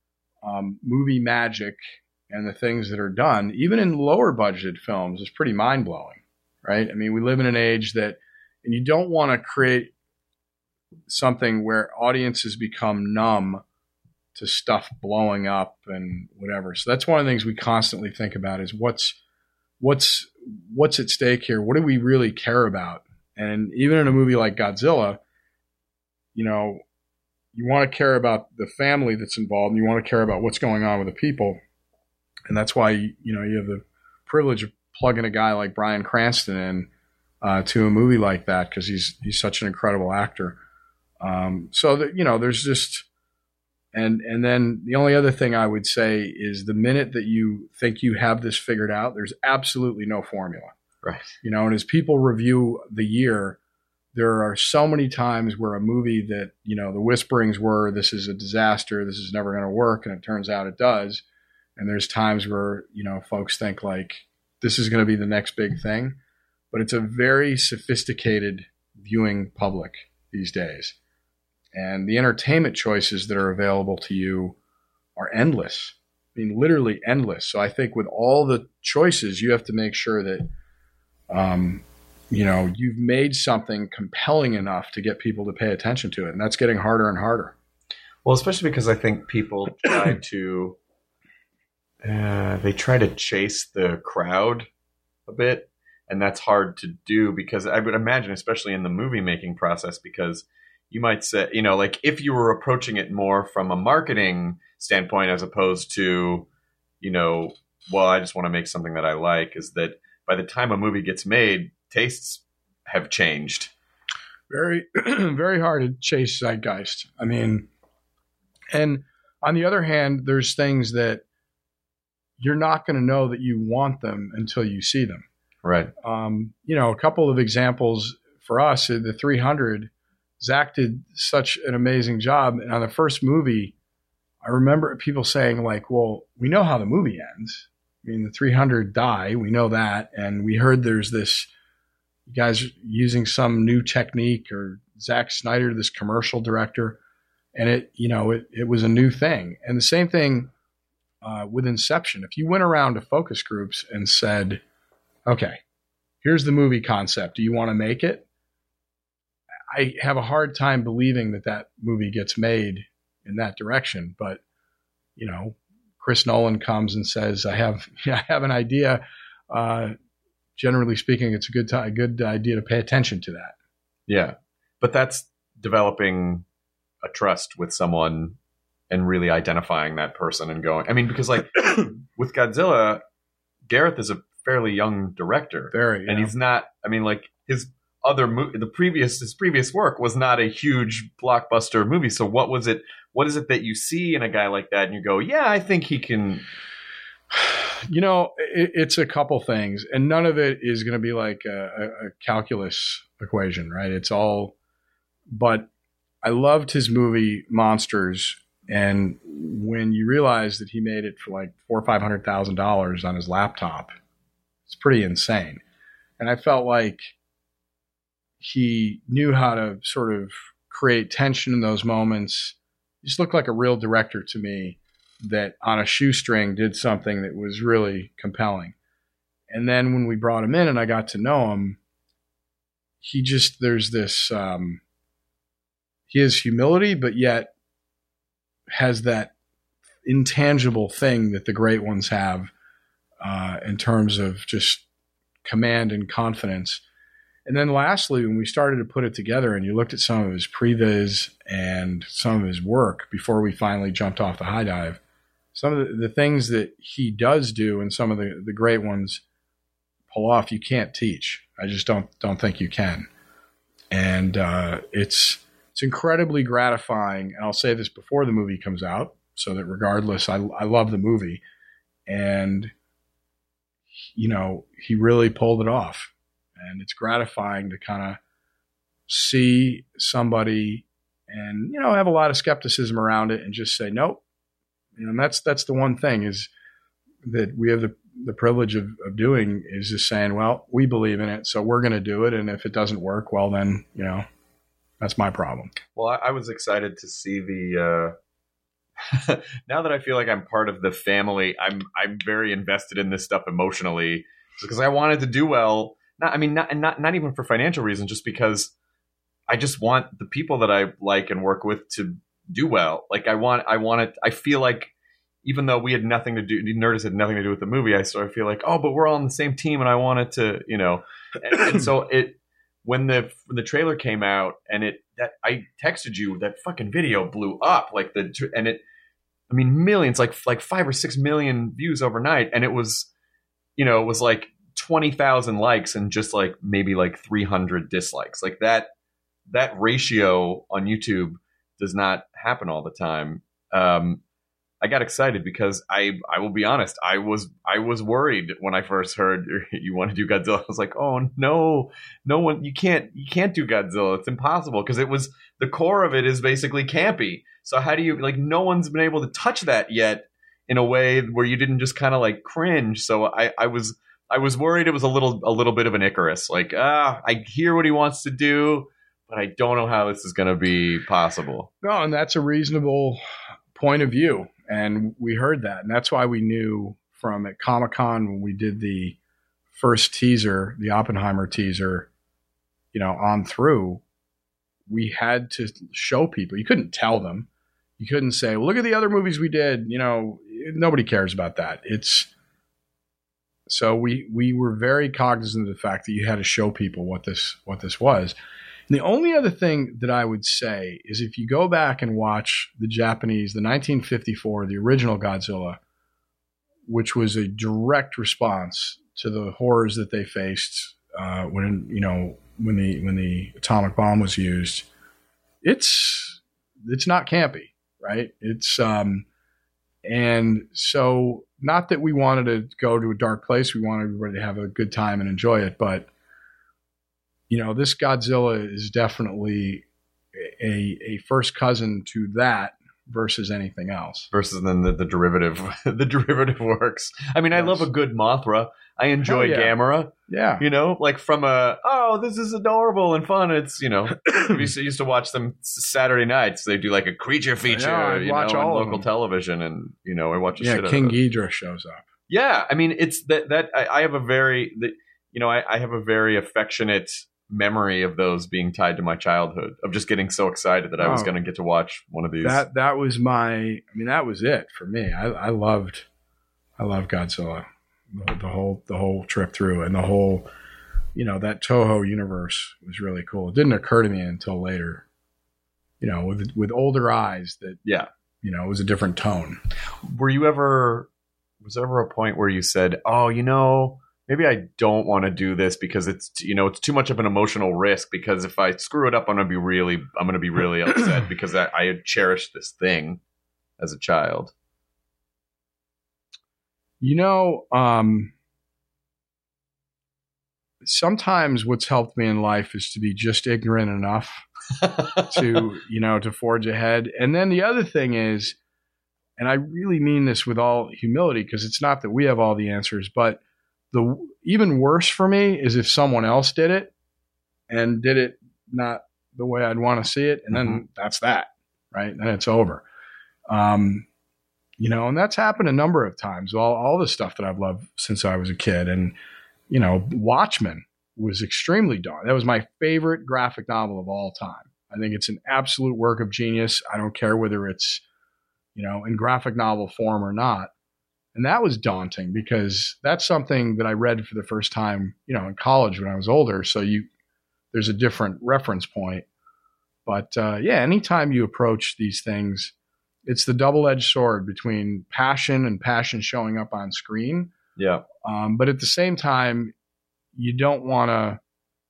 movie magic and the things that are done, even in lower budgeted films, is pretty mind blowing, right? I mean, we live in an age that And you don't want to create something where audiences become numb to stuff blowing up and whatever. So that's one of the things we constantly think about is what's at stake here? What do we really care about? And even in a movie like Godzilla, you know, you want to care about the family that's involved, and you want to care about what's going on with the people. And that's why, you know, you have the privilege of plugging a guy like Bryan Cranston in to a movie like that, because he's such an incredible actor. So that, you know, there's just, and then the only other thing I would say is the minute that you think you have this figured out, there's absolutely no formula. Right. You know, and as people review the year, there are so many times where a movie that, you know, the whisperings were, this is a disaster, this is never going to work, and it turns out it does. And there's times where, you know, folks think like, this is going to be the next big thing. But it's a very sophisticated viewing public these days. And the entertainment choices that are available to you are endless. I mean, literally endless. So I think with all the choices, you have to make sure that, you know, you've made something compelling enough to get people to pay attention to it. And that's getting harder and harder. Well, especially because I think people try to chase the crowd a bit. And that's hard to do, because I would imagine, especially in the movie making process, because you might say, you know, like if you were approaching it more from a marketing standpoint as opposed to, you know, well, I just want to make something that I like, is that by the time a movie gets made, tastes have changed. Very, very hard to chase zeitgeist. I mean, and on the other hand, there's things that you're not going to know that you want them until you see them. Right. You know, a couple of examples for us, the 300, Zach did such an amazing job. And on the first movie, I remember people saying like, well, we know how the movie ends. I mean, the 300 die. We know that. And we heard there's this guys using some new technique, or Zack Snyder, this commercial director. And it, you know, it was a new thing. And the same thing with Inception. If you went around to focus groups and said, okay, here's the movie concept, do you want to make it? I have a hard time believing that movie gets made in that direction. But, you know, Chris Nolan comes and says, I have an idea. Generally speaking, it's a good idea to pay attention to that. Yeah. But that's developing a trust with someone and really identifying that person and going, I mean, because like with Godzilla, Gareth is a fairly young director. Very, yeah. And he's not, I mean, like his previous work was not a huge blockbuster movie. So what is it that you see in a guy like that and you go, yeah, I think he can. You know, it's a couple things, and none of it is going to be like a calculus equation, right? It's all, but I loved his movie Monsters. And when you realize that he made it for like $400,000 or $500,000 on his laptop, it's pretty insane. And I felt like he knew how to sort of create tension in those moments. He just looked like a real director to me that on a shoestring did something that was really compelling. And then when we brought him in and I got to know him, there's this, he has humility, but yet has that intangible thing that the great ones have in terms of just command and confidence. And then lastly, when we started to put it together and you looked at some of his previs and some of his work before we finally jumped off the high dive, some of the things that he does do and some of the great ones pull off, you can't teach. I just don't think you can. And it's incredibly gratifying. And I'll say this before the movie comes out, so that regardless, I love the movie. And, you know, he really pulled it off. And it's gratifying to kind of see somebody and, you know, have a lot of skepticism around it and just say, nope. And that's the one thing is that we have the privilege of doing, is just saying, well, we believe in it, so we're going to do it. And if it doesn't work, well, then, you know, that's my problem. Well, I was excited to see the now that I feel like I'm part of the family, I'm very invested in this stuff emotionally because I wanted to do well. not even for financial reasons, just because I just want the people that I like and work with to do well. Like I feel like even though we had nothing to do, Nerdist had nothing to do with the movie, I sort of feel like, oh, but we're all on the same team and I want it to, and so when the trailer came out and I texted you, that fucking video blew up millions, like 5 or 6 million views overnight. And it was like 20,000 likes and just like maybe like 300 dislikes. Like that ratio on YouTube does not happen all the time. I got excited because I will be honest, I was worried when I first heard you want to do Godzilla. I was like, oh no one, you can't do Godzilla. It's impossible, because the core of it is basically campy. So how do you, like, no one's been able to touch that yet in a way where you didn't just kind of like cringe. So I was worried it was a little bit of an Icarus. Like, I hear what he wants to do, but I don't know how this is going to be possible. No, and that's a reasonable point of view. And we heard that. And that's why we knew from at Comic-Con when we did the first teaser, the Oppenheimer teaser, on through, we had to show people. You couldn't tell them. You couldn't say, well, look at the other movies we did. Nobody cares about that. So we were very cognizant of the fact that you had to show people what this was. And the only other thing that I would say is if you go back and watch the 1954, the original Godzilla, which was a direct response to the horrors that they faced when the atomic bomb was used, it's not campy, right? And so not that we wanted to go to a dark place. We wanted everybody to have a good time and enjoy it, but this Godzilla is definitely a first cousin to that versus anything else. Versus then the derivative, the derivative works. I mean, yes. I love a good Mothra. I enjoy Gamera. Yeah. Like from this is adorable and fun. It's, we used to watch them Saturday nights. They do like a creature feature, on local television, and, I watch a shit out of King it. Ghidorah shows up. Yeah. I mean, it's that I have a very, I have a very affectionate memory of those being tied to my childhood, of just getting so excited that I was going to get to watch one of these. That was that was it for me. I love Godzilla, the whole trip through, and the whole, that Toho universe was really cool. It didn't occur to me until later, with older eyes that, it was a different tone. Was there ever a point where you said, maybe I don't want to do this because it's too much of an emotional risk, because if I screw it up, I'm going to be really upset because I had cherished this thing as a child. Sometimes what's helped me in life is to be just ignorant enough to forge ahead. And then the other thing is, and I really mean this with all humility, because it's not that we have all the answers, but the even worse for me is if someone else did it and did it not the way I'd want to see it, and then that's that, right? Then it's over. And that's happened a number of times. All the stuff that I've loved since I was a kid, and Watchmen was extremely daunting. That was my favorite graphic novel of all time. I think it's an absolute work of genius. I don't care whether it's in graphic novel form or not. And that was daunting because that's something that I read for the first time, in college when I was older. So there's a different reference point. But anytime you approach these things, it's the double-edged sword between passion and passion showing up on screen. Yeah. But at the same time, you don't want to,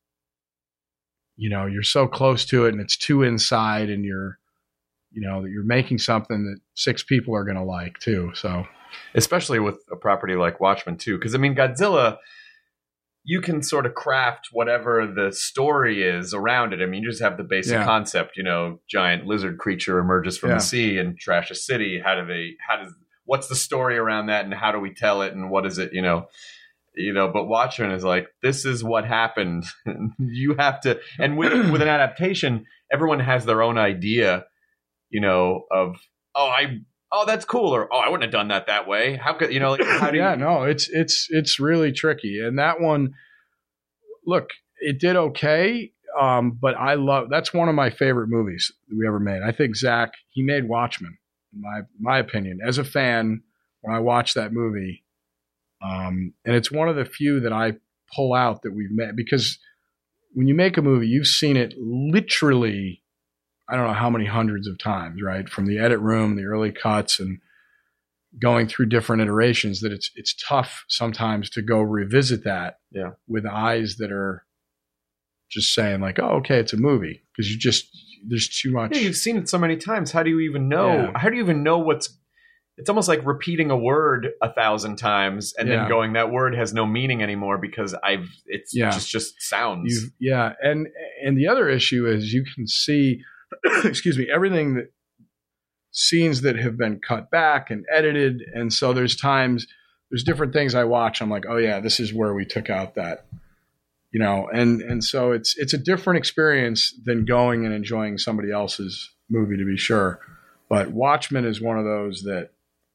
you're so close to it and it's too inside, and you're making something that 6 people are going to like too. So. Especially with a property like Watchmen too, because Godzilla, you can sort of craft whatever the story is around it. I mean, you just have the basic concept, giant lizard creature emerges from the sea and trash a city. What's the story around that, and how do we tell it, and what is it, but Watchmen is like, this is what happened. You have to, and with an adaptation, everyone has their own idea, of, that's cool, or I wouldn't have done that way. How could how do you? Yeah, no, it's really tricky, and that one, look, it did okay. But that's one of my favorite movies that we ever made. I think Zach, he made Watchmen, in my opinion, as a fan, when I watched that movie. And it's one of the few that I pull out that we've made, because when you make a movie, you've seen it literally, I don't know how many hundreds of times, right? From the edit room, the early cuts, and going through different iterations, that it's tough sometimes to go revisit that with eyes that are just saying like, oh, okay, it's a movie, because there's too much. Yeah, you've seen it so many times. How do you even know? Yeah. How do you even know it's almost like repeating a word 1,000 times and then going, that word has no meaning anymore because it's just sounds. And the other issue is you can see, excuse me, everything that scenes that have been cut back and edited. And so there's different things I watch. I'm like, oh yeah, this is where we took out that, and so it's a different experience than going and enjoying somebody else's movie, to be sure. But Watchmen is one of those that,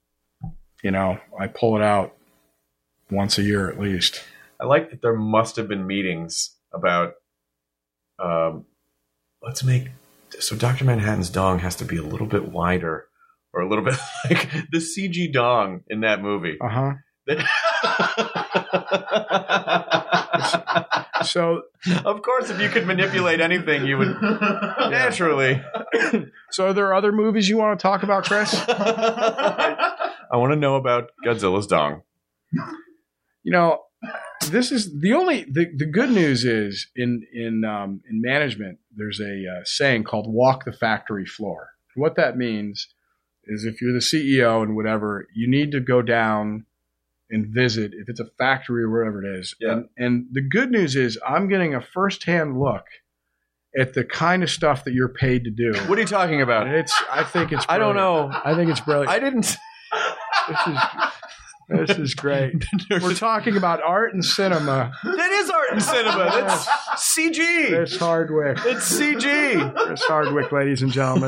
I pull it out once a year at least. I like that there must have been meetings about, so Dr. Manhattan's dong has to be a little bit wider, or a little bit like the CG dong in that movie. So, of course, if you could manipulate anything, you would naturally. So, are there other movies you want to talk about, Chris? I want to know about Godzilla's dong. This is the good news is in management, there's a saying called "walk the factory floor." And what that means is, if you're the CEO and whatever, you need to go down and visit, if it's a factory or wherever it is. Yeah. And the good news is I'm getting a firsthand look at the kind of stuff that you're paid to do. What are you talking about? I think it's brilliant. I don't know. I think it's brilliant. I didn't. This is great. We're talking about art and cinema. That is art and cinema. That's CG. Chris Hardwick. It's CG. Chris Hardwick, ladies and gentlemen.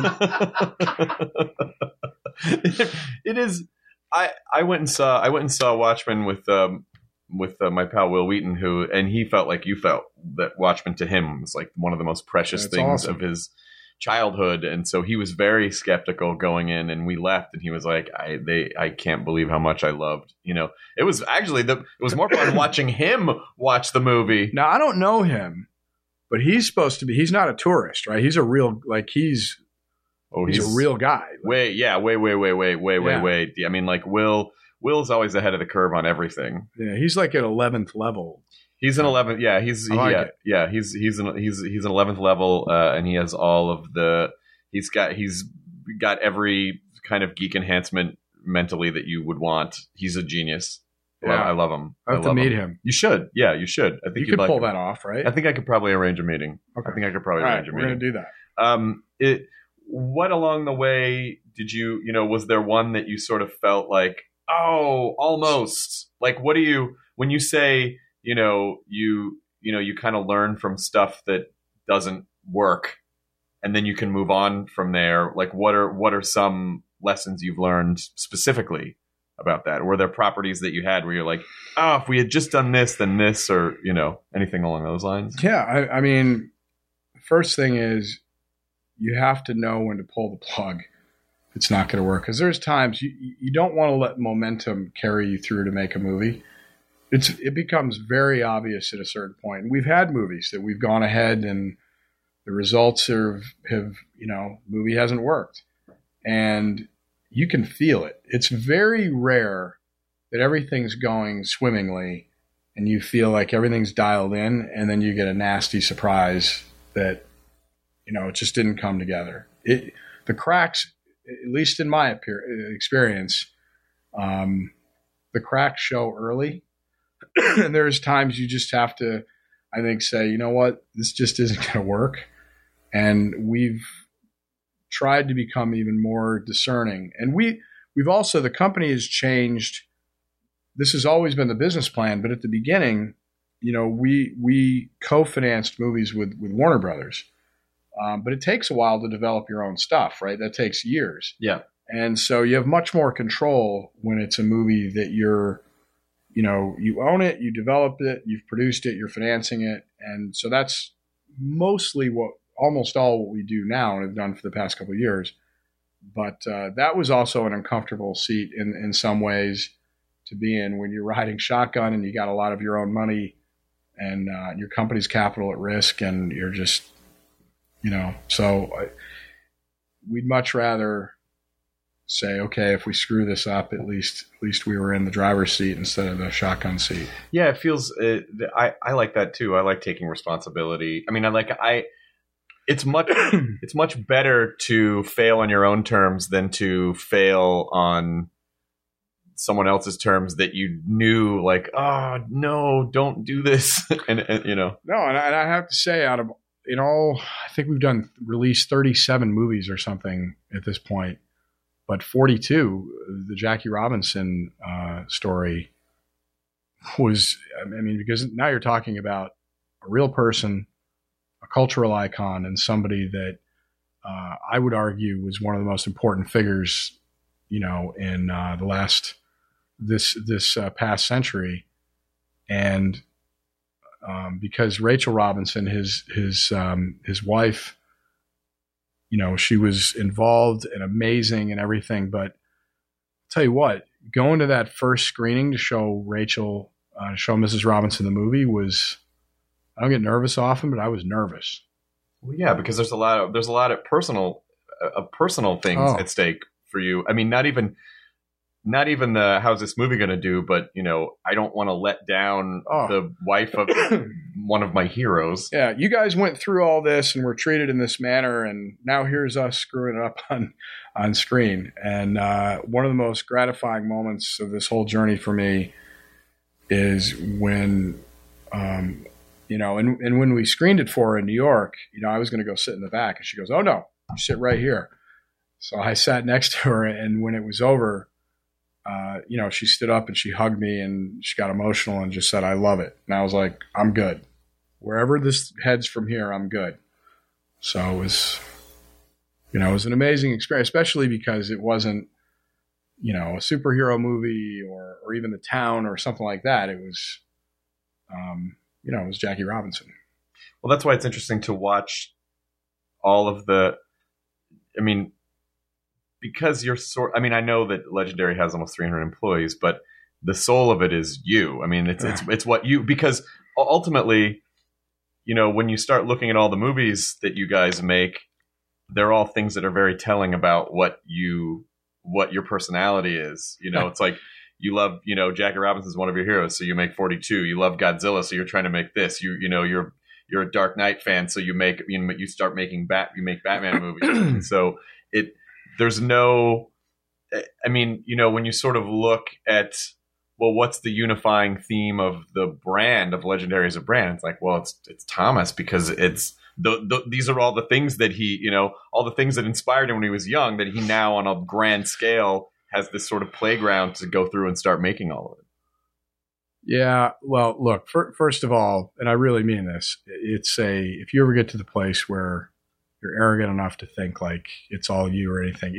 It is. I went and saw Watchmen with my pal Will Wheaton, and he felt like you felt, that Watchmen to him was like one of the most precious things of his childhood, and so he was very skeptical going in, and we left, and he was like, I can't believe how much I loved. It was actually it was more fun watching him watch the movie. Now I don't know him, but he's he's not a tourist, right? He's a real, he's a real guy. Way. I mean, like Will's always ahead of the curve on everything. Yeah, he's like at 11th level. He's an 11th. Yeah, he's an 11th level, and he has all of the. He's got every kind of geek enhancement mentally that you would want. He's a genius. Yeah. I love him. I have to meet him. You should. Yeah, you should. I think you could pull that off, right? I think I could probably arrange a meeting. Okay. I think I could probably arrange a meeting. We're going to do that. What along the way did you, was there one that you sort of felt like, oh, almost, like, what do you, when you say, you kind of learn from stuff that doesn't work and then you can move on from there. Like, what are some lessons you've learned specifically about that? Were there properties that you had where you're like, oh, if we had just done this, then this, or, anything along those lines? Yeah. I mean, first thing is, you have to know when to pull the plug. It's not going to work, because there's times you don't want to let momentum carry you through to make a movie. It becomes very obvious at a certain point. And we've had movies that we've gone ahead and the results have movie hasn't worked, and you can feel it. It's very rare that everything's going swimmingly and you feel like everything's dialed in, and then you get a nasty surprise that it just didn't come together. The cracks, at least in my experience, the cracks show early. And there's times you just have to, I think, say, you know what, this just isn't going to work. And we've tried to become even more discerning. And we've also, the company has changed. This has always been the business plan, but at the beginning, we co-financed movies with Warner Brothers. But it takes a while to develop your own stuff, right? That takes years. Yeah. And so you have much more control when it's a movie that you're, you own it, you developed it, you've produced it, you're financing it. And so that's mostly almost all what we do now and have done for the past couple of years. But that was also an uncomfortable seat in some ways to be in when you're riding shotgun and you got a lot of your own money and your company's capital at risk, and you're just, we'd much rather say, okay, if we screw this up, at least we were in the driver's seat instead of the shotgun seat. Yeah, it feels. I like that too. I like taking responsibility. I mean, it's much better to fail on your own terms than to fail on someone else's terms that you knew, like, oh no, don't do this, and No, and I have to say, out of I think we've released 37 movies or something at this point. But 42, the Jackie Robinson story was, because now you're talking about a real person, a cultural icon, and somebody that I would argue was one of the most important figures, in the last, this past century. And because Rachel Robinson, his wife, she was involved and amazing and everything. But I'll tell you what, going to that first screening to show Rachel, show Mrs. Robinson the movie I don't get nervous often, but I was nervous. Well, yeah, because there's a lot of personal things at stake for you. I mean, not even the how's this movie going to do, but I don't want to let down the wife of one of my heroes. Yeah, you guys went through all this and were treated in this manner, and now here's us screwing it up on screen. And one of the most gratifying moments of this whole journey for me is when, and when we screened it for her in New York, I was going to go sit in the back, and she goes, "Oh no, you sit right here." So I sat next to her, and when it was over, she stood up and she hugged me and she got emotional and just said, "I love it." And I was like, "I'm good. Wherever this heads from here, I'm good." So it was an amazing experience, especially because it wasn't, a superhero movie or even The Town or something like that. It was, it was Jackie Robinson. Well, that's why it's interesting to watch all of because I know that Legendary has almost 300 employees, but the soul of it is you. I mean, it's what you, because ultimately, when you start looking at all the movies that you guys make, they're all things that are very telling about what your personality is. It's like you love, Jackie Robinson's one of your heroes, so you make 42. You love Godzilla, so you're trying to make this. You're a Dark Knight fan, so you make Batman movies. So there's no, when you sort of look at, well, what's the unifying theme of the brand of Legendary as a brand? It's like, well, it's Thomas, because it's these are all the things that he, all the things that inspired him when he was young, that he now on a grand scale has this sort of playground to go through and start making all of it. Yeah. Well, look, first of all, and I really mean this, if you ever get to the place where you're arrogant enough to think like it's all you or anything,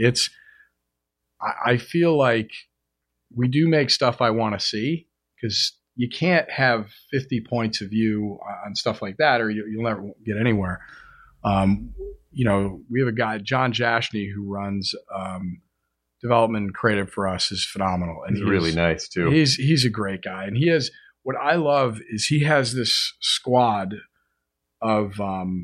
I feel like we do make stuff I want to see, because you can't have 50 points of view on stuff like that, or you'll never get anywhere. We have a guy, John Jashney, who runs development and creative for us, is phenomenal. And he's really nice too. He's a great guy. And what I love is he has this squad of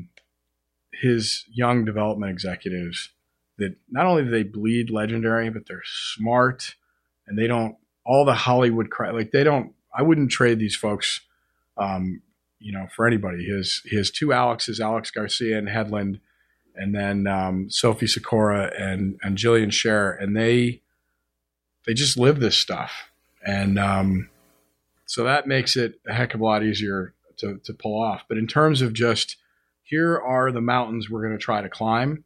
his young development executives that not only do they bleed Legendary, but they're smart, and they don't, all the Hollywood crap, I wouldn't trade these folks, for anybody. He has two Alexes, Alex Garcia and Headland, and then Sophie Sikora and Jillian Scher, and they just live this stuff. And so that makes it a heck of a lot easier to pull off. But in terms of just, here are the mountains we're going to try to climb.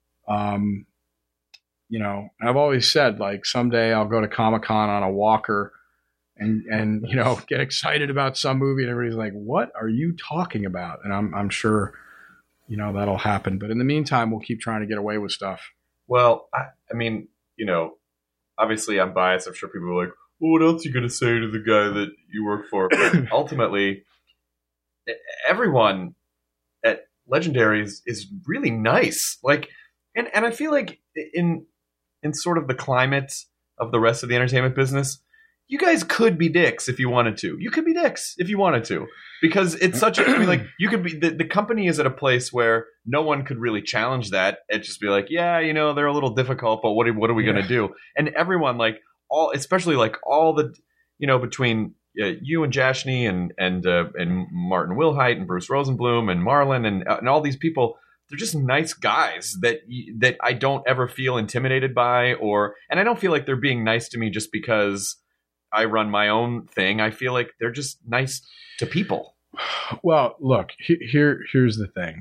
I've always said, like, someday I'll go to Comic-Con on a walker and get excited about some movie, and everybody's like, "What are you talking about?" And I'm sure, that'll happen. But in the meantime, we'll keep trying to get away with stuff. Well, obviously I'm biased. I'm sure people are like, well, what else are you going to say to the guy that you work for? But ultimately, everyone at Legendary is really nice. Like, and I feel like in sort of the climate of the rest of the entertainment business, you guys could be dicks if you wanted to. You could be dicks if you wanted to, because it's such a, I mean, like, you could be, the company is at a place where no one could really challenge that. It'd just be like, yeah, you know, they're a little difficult, but what are we going to do? And everyone, like, especially like all the, you know, between you and Jashny and Martin Wilhite and Bruce Rosenblum and Marlon and all these people, they're just nice guys that I don't ever feel intimidated by, and I don't feel like they're being nice to me just because I run my own thing. I feel like they're just nice to people. Well, look, here's the thing.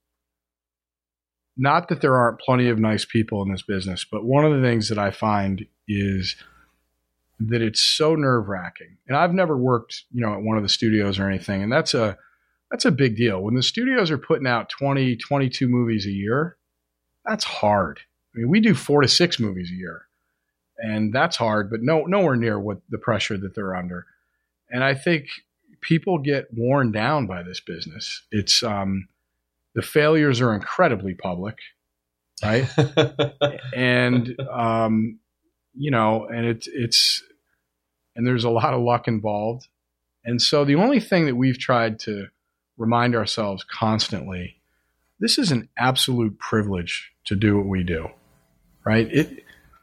Not that there aren't plenty of nice people in this business, but one of the things that I find is that it's so nerve-wracking. And I've never worked, you know, at one of the studios or anything, and that's a big deal. When the studios are putting out 20, 22 movies a year, that's hard. I mean, we do 4 to 6 movies a year. And that's hard, but nowhere near what the pressure that they're under. And I think people get worn down by this business. It's the failures are incredibly public, right? And you know, and it's and there's a lot of luck involved. And so the only thing that we've tried to remind ourselves constantly, this is an absolute privilege to do what we do, right?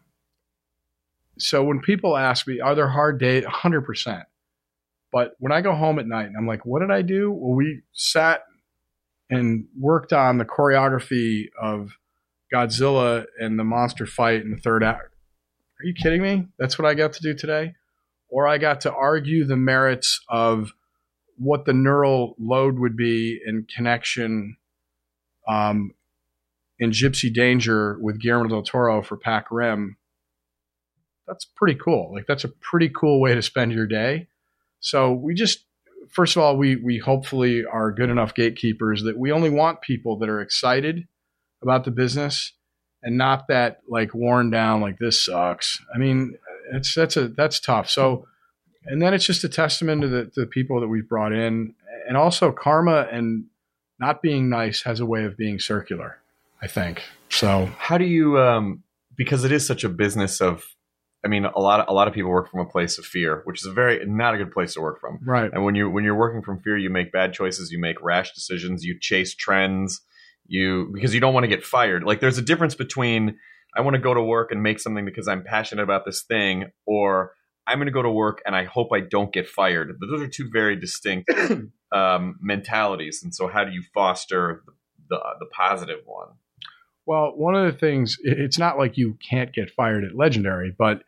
So when people ask me, are there hard days? 100%. But when I go home at night and I'm like, what did I do? Well, we sat and worked on the choreography of Godzilla and the monster fight in the third act. Are you kidding me? That's what I got to do today? Or I got to argue the merits of what the neural load would be in connection in Gypsy Danger with Guillermo del Toro for Pac Rim. That's pretty cool. Like, that's a pretty cool way to spend your day. So we just, first of all, we hopefully are good enough gatekeepers that we only want people that are excited about the business and not that like worn down, like this sucks. I mean, that's tough. So, and then it's just a testament to the people that we've brought in, and also karma and not being nice has a way of being circular, I think. So how do you, because it is such a business of, I mean, a lot of people work from a place of fear, which is not a good place to work from. Right. And when you're working from fear, you make bad choices, you make rash decisions, you chase trends, because you don't want to get fired. Like, there's a difference between I want to go to work and make something because I'm passionate about this thing, or I'm going to go to work and I hope I don't get fired. But those are two very distinct mentalities. And so how do you foster the positive one? Well, one of the things, it's not like you can't get fired at Legendary, but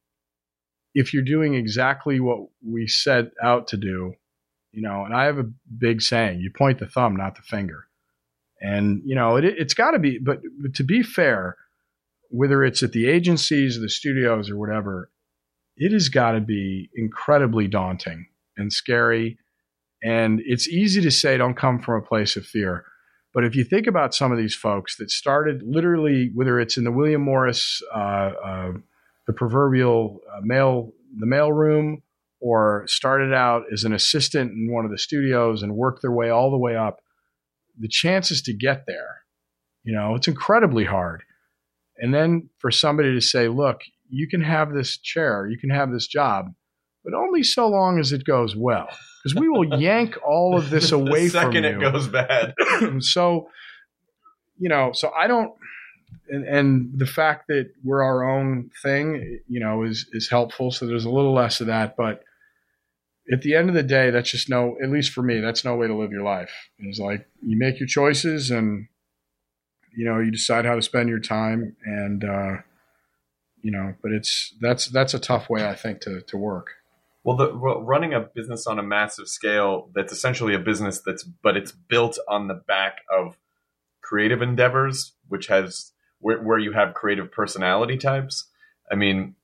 if you're doing exactly what we set out to do, you know, and I have a big saying, you point the thumb, not the finger. And, you know, it's got to be, but to be fair, whether it's at the agencies or the studios or whatever, it has got to be incredibly daunting and scary. And it's easy to say don't come from a place of fear. But if you think about some of these folks that started literally, whether it's in the William Morris, the proverbial the mail room, or started out as an assistant in one of the studios and worked their way all the way up, the chances to get there, you know, it's incredibly hard. And then for somebody to say, look, you can have this chair, you can have this job, but only so long as it goes well, because we will yank all of this away from you. The second it goes bad. So, you know, so I don't, and the fact that we're our own thing, you know, is helpful. So there's a little less of that, but at the end of the day, that's just at least for me, that's no way to live your life. It's like you make your choices and, you know, you decide how to spend your time, and, you know, but that's a tough way, I think, to work. Well, running a business on a massive scale, that's essentially a business but it's built on the back of creative endeavors, which has where you have creative personality types. I mean,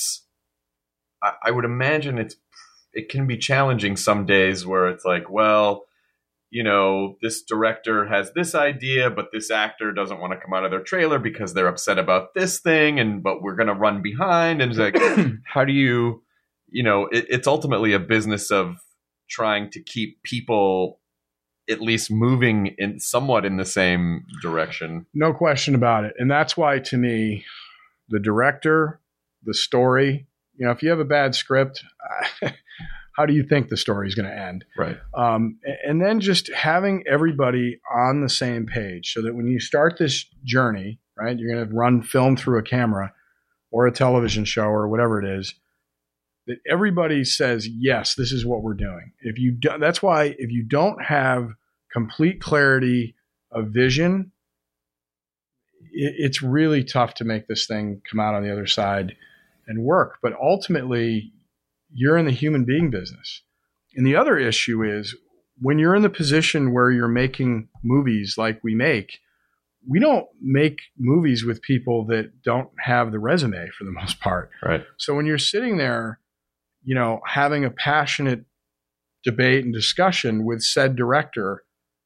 I would imagine it can be challenging some days where it's like, well, you know, this director has this idea, but this actor doesn't want to come out of their trailer because they're upset about this thing, but we're going to run behind. And it's like, how do you it's ultimately a business of trying to keep people at least moving somewhat in the same direction. No question about it. And that's why, to me, the director, the story, if you have a bad script, how do you think the story is going to end? Right. And then just having everybody on the same page so that when you start this journey, right, you're going to run film through a camera or a television show or whatever it is, that everybody says, yes, this is what we're doing. That's why if you don't have complete clarity of vision, it's really tough to make this thing come out on the other side and work. But ultimately, you're in the human being business. And the other issue is when you're in the position where you're making movies like we don't make movies with people that don't have the resume for the most part. Right. So when you're sitting there, having a passionate debate and discussion with said director,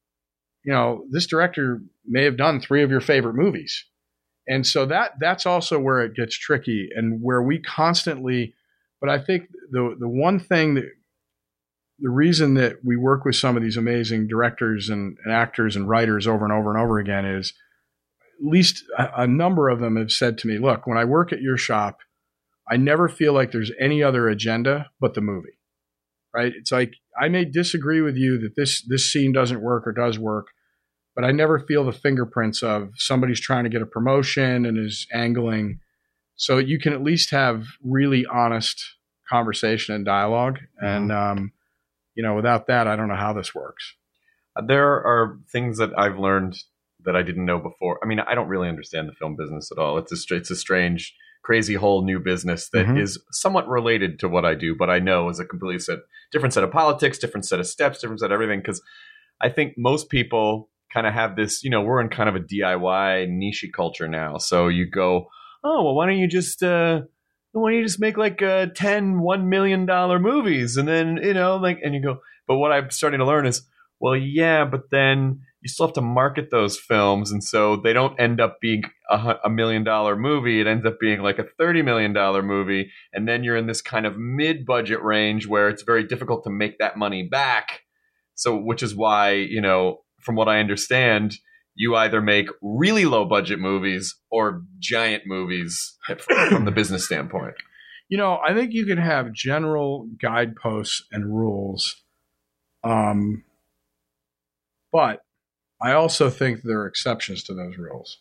this director may have done 3 of your favorite movies. And so that's also where it gets tricky and where we constantly, but I think the one thing the reason that we work with some of these amazing directors and actors and writers over and over and over again is at least a number of them have said to me, look, when I work at your shop, I never feel like there's any other agenda but the movie, right? It's like I may disagree with you that this scene doesn't work or does work, but I never feel the fingerprints of somebody's trying to get a promotion and is angling. So you can at least have really honest conversation and dialogue. And, without that, I don't know how this works. There are things that I've learned that I didn't know before. I mean, I don't really understand the film business at all. It's a strange, crazy whole new business that is somewhat related to what I do, but I know is a completely different set of politics, different set of steps, different set of everything. Because I think most people kind of have this, we're in kind of a DIY niche culture now. So you go, oh, well, why don't you just make like 10 $1 million movies? And then, and you go, but what I'm starting to learn is, well, yeah, but then you still have to market those films. And so they don't end up being a $1 million movie. It ends up being like a $30 million movie. And then you're in this kind of mid-budget range where it's very difficult to make that money back. So, which is why, from what I understand, you either make really low budget movies or giant movies from the business standpoint. I think you can have general guideposts and rules. But I also think there are exceptions to those rules.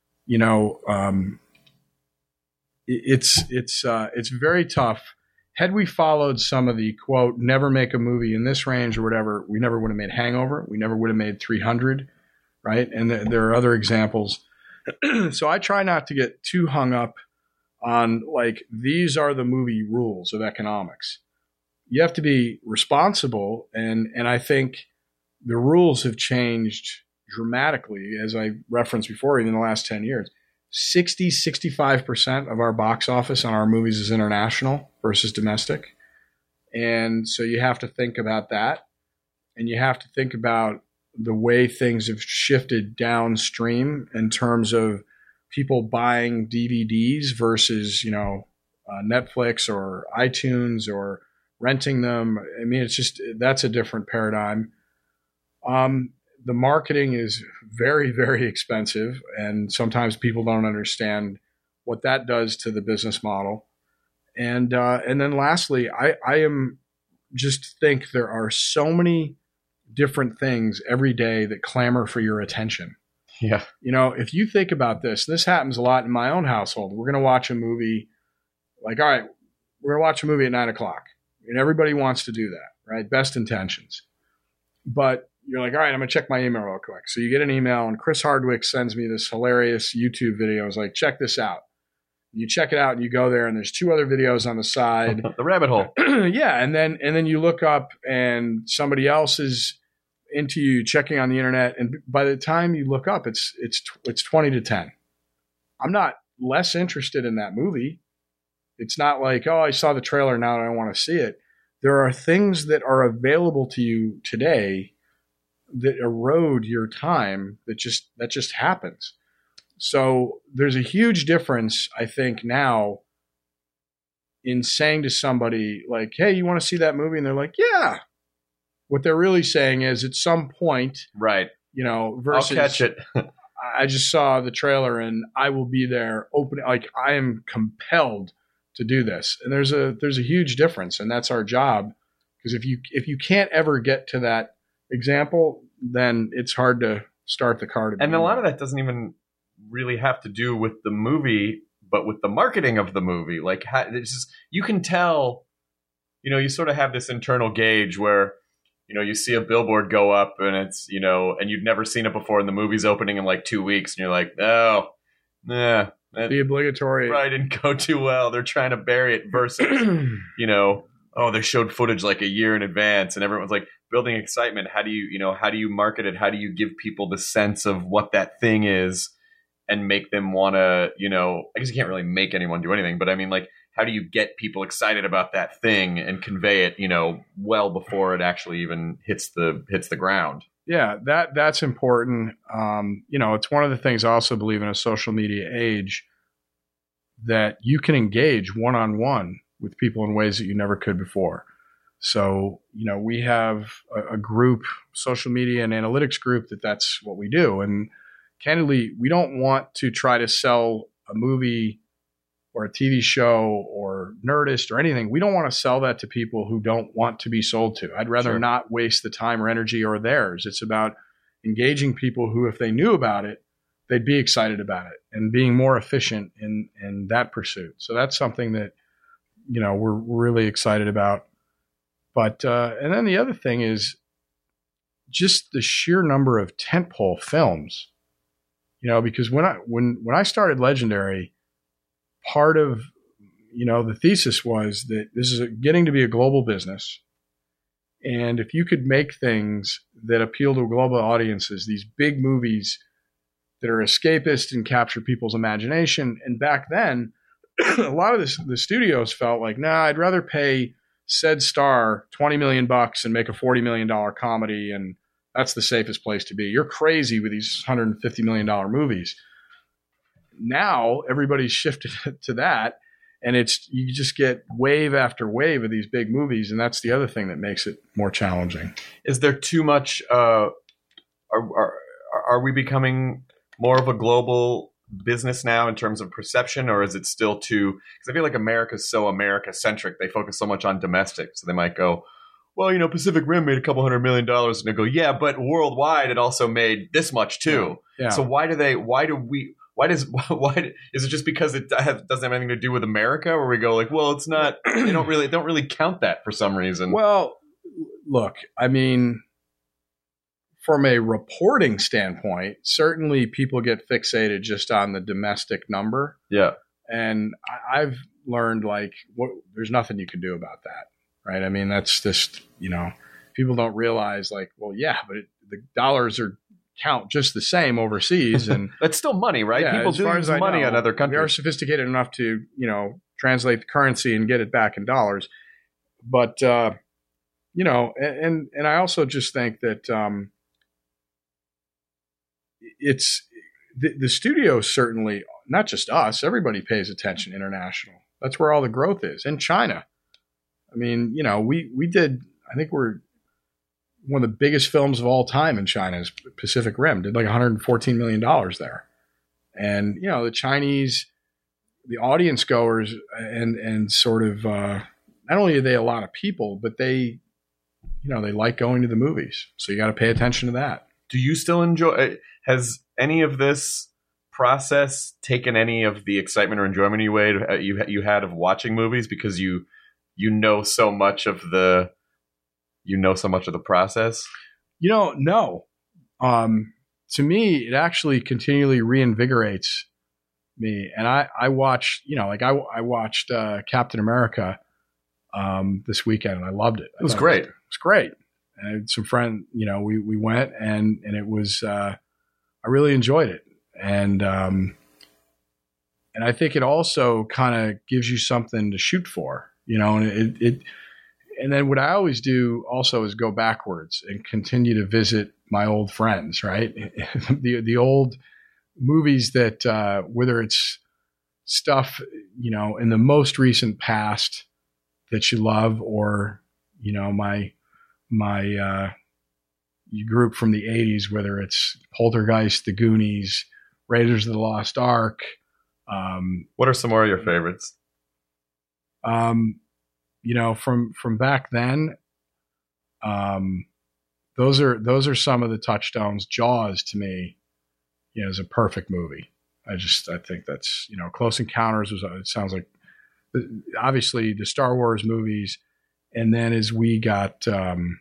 It's very tough. Had we followed some of the quote, never make a movie in this range or whatever, we never would have made Hangover. We never would have made 300, right? And there are other examples. So I try not to get too hung up on like, these are the movie rules of economics. You have to be responsible. And I think the rules have changed dramatically, as I referenced before, even in the last 10 years. 65% of our box office on our movies is international versus domestic. And so you have to think about that. And you have to think about the way things have shifted downstream in terms of people buying DVDs versus, Netflix or iTunes or renting them. I mean, that's a different paradigm. The marketing is very, very expensive, and sometimes people don't understand what that does to the business model. And then lastly, I think there are so many different things every day that clamor for your attention. Yeah. If you think about this happens a lot in my own household. We're going to watch a movie like, all right, we're going to watch a movie at 9:00, and everybody wants to do that, right? Best intentions. But you're like, all right, I'm going to check my email real quick. So you get an email, and Chris Hardwick sends me this hilarious YouTube video. It's like, check this out. You check it out, and you go there, and there's 2 other videos on the side. The rabbit hole. Yeah, and then you look up, and somebody else is into you checking on the internet, and by the time you look up, it's 20 to 10. I'm not less interested in that movie. It's not like, oh, I saw the trailer, now I don't want to see it. There are things that are available to you today that erode your time that just happens. So there's a huge difference, I think, now in saying to somebody like, hey, you want to see that movie? And they're like, yeah. What they're really saying is at some point, right? Versus I'll catch it. I just saw the trailer and I will be there opening. Like I am compelled to do this. And there's a huge difference, and that's our job. Because if you can't ever get to that example, then it's hard to start the car. And a lot of that doesn't even really have to do with the movie, but with the marketing of the movie. Like you can tell, you sort of have this internal gauge where, you see a billboard go up and it's, and you've never seen it before and the movie's opening in like 2 weeks and you're like, oh, yeah. The obligatory. Right, didn't go too well. They're trying to bury it versus, they showed footage like a year in advance and everyone's like building excitement. How do you market it? How do you give people the sense of what that thing is and make them want to, I guess you can't really make anyone do anything, but I mean, like, how do you get people excited about that thing and convey it, well before it actually even hits the ground? Yeah, that's important. It's one of the things I also believe in a social media age that you can engage one-on-one with people in ways that you never could before. So, we have a group, social media and analytics group, that's what we do. And candidly, we don't want to try to sell a movie or a TV show or Nerdist or anything. We don't want to sell that to people who don't want to be sold to. I'd rather not waste the time or energy or theirs. It's about engaging people who, if they knew about it, they'd be excited about it and being more efficient in that pursuit. So that's something that, we're really excited about. But, and then the other thing is just the sheer number of tentpole films, because when I started Legendary, part of, the thesis was that this is getting to be a global business. And if you could make things that appeal to global audiences, these big movies that are escapist and capture people's imagination. And back then, a lot of the studios felt like, I'd rather pay said star $20 million and make a $40 million comedy. And that's the safest place to be. You're crazy with these $150 million movies. Now everybody's shifted to that, and you just get wave after wave of these big movies, and that's the other thing that makes it more challenging. Is there too much? Are we becoming more of a global business now in terms of perception, or is it still too? Because I feel like America's so America centric; they focus so much on domestic, so they might go, well, Pacific Rim made a couple $100 million, and they go, yeah, but worldwide it also made this much too. Yeah. So why is it just because it doesn't have anything to do with America, where we go like, well, it's not, they don't really count that for some reason? Well, look, I mean, from a reporting standpoint, certainly people get fixated just on the domestic number. Yeah. And I've learned there's nothing you can do about that. Right. I mean, that's just, people don't realize but the dollars count just the same overseas, and that's still money, right? Yeah, people do use money on other countries. We are sophisticated enough to, translate the currency and get it back in dollars. But, and I also just think that it's the studio, certainly not just us, everybody pays attention international. That's where all the growth is. In China. I mean, we did, I think we're one of the biggest films of all time in China is Pacific Rim, did like $114 million there. And, the Chinese, the audience goers and sort of, not only are they a lot of people, but they like going to the movies. So you got to pay attention to that. Do you still enjoy, has any of this process taken any of the excitement or enjoyment you had of watching movies because you know so much of the process? No. To me, it actually continually reinvigorates me. And I watched, I watched Captain America this weekend, and I loved it. It was great. It was great. And I had some friends, we went and it was, I really enjoyed it. And I think it also kind of gives you something to shoot for, and then what I always do also is go backwards and continue to visit my old friends, right? the old movies that, whether it's stuff, in the most recent past that you love, or, my group from the 80s, whether it's Poltergeist, The Goonies, Raiders of the Lost Ark. What are some more of your favorites? From back then, those are some of the touchstones. Jaws, to me, is a perfect movie. I think that's, Close Encounters it sounds like, obviously the Star Wars movies. And then as we got into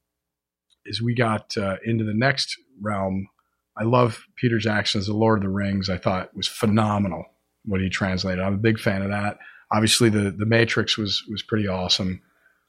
the next realm, I love Peter Jackson's The Lord of the Rings. I thought was phenomenal what he translated. I'm a big fan of that. Obviously the Matrix was pretty awesome.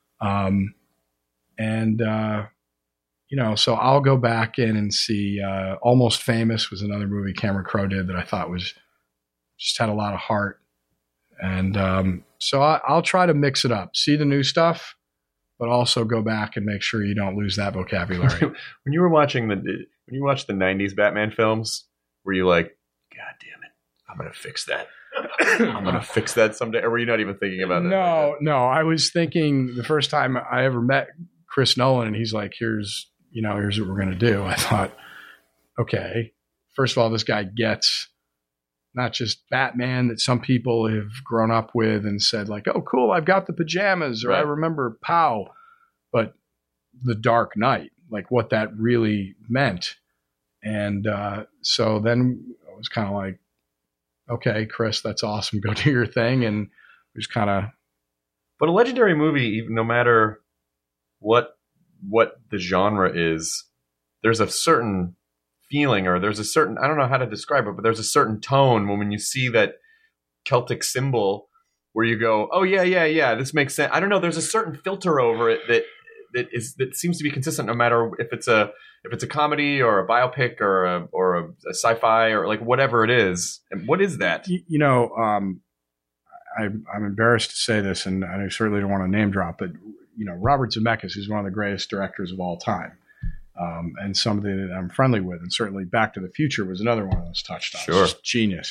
So I'll go back in and see, Almost Famous was another movie Cameron Crowe did that I thought just had a lot of heart. And, so I'll try to mix it up, see the new stuff, but also go back and make sure you don't lose that vocabulary. When you watched the 90s Batman films, were you like, God damn it, I'm going to fix that. I'm going to fix that someday. Or were you not even thinking about that? No. I was thinking the first time I ever met Chris Nolan and he's like, here's what we're going to do. I thought, okay, first of all, this guy gets not just Batman that some people have grown up with and said like, oh, cool, I've got the pajamas, or right. I remember Pow, but the Dark Knight, like what that really meant. And so then I was kind of like, okay, Chris, that's awesome. Go do your thing. And it was kind of. But a legendary movie, no matter what the genre is, there's a certain feeling, or there's a certain, I don't know how to describe it, but there's a certain tone when you see that Celtic symbol where you go, oh yeah, this makes sense. I don't know. There's a certain filter over it that seems to be consistent no matter if it's a comedy or a biopic or a sci-fi or like whatever it is. And what is that? I'm embarrassed to say this, and I certainly don't want to name drop, but Robert Zemeckis is one of the greatest directors of all time. And somebody that I'm friendly with, and certainly Back to the Future was another one of those touchdowns. Sure. Just genius.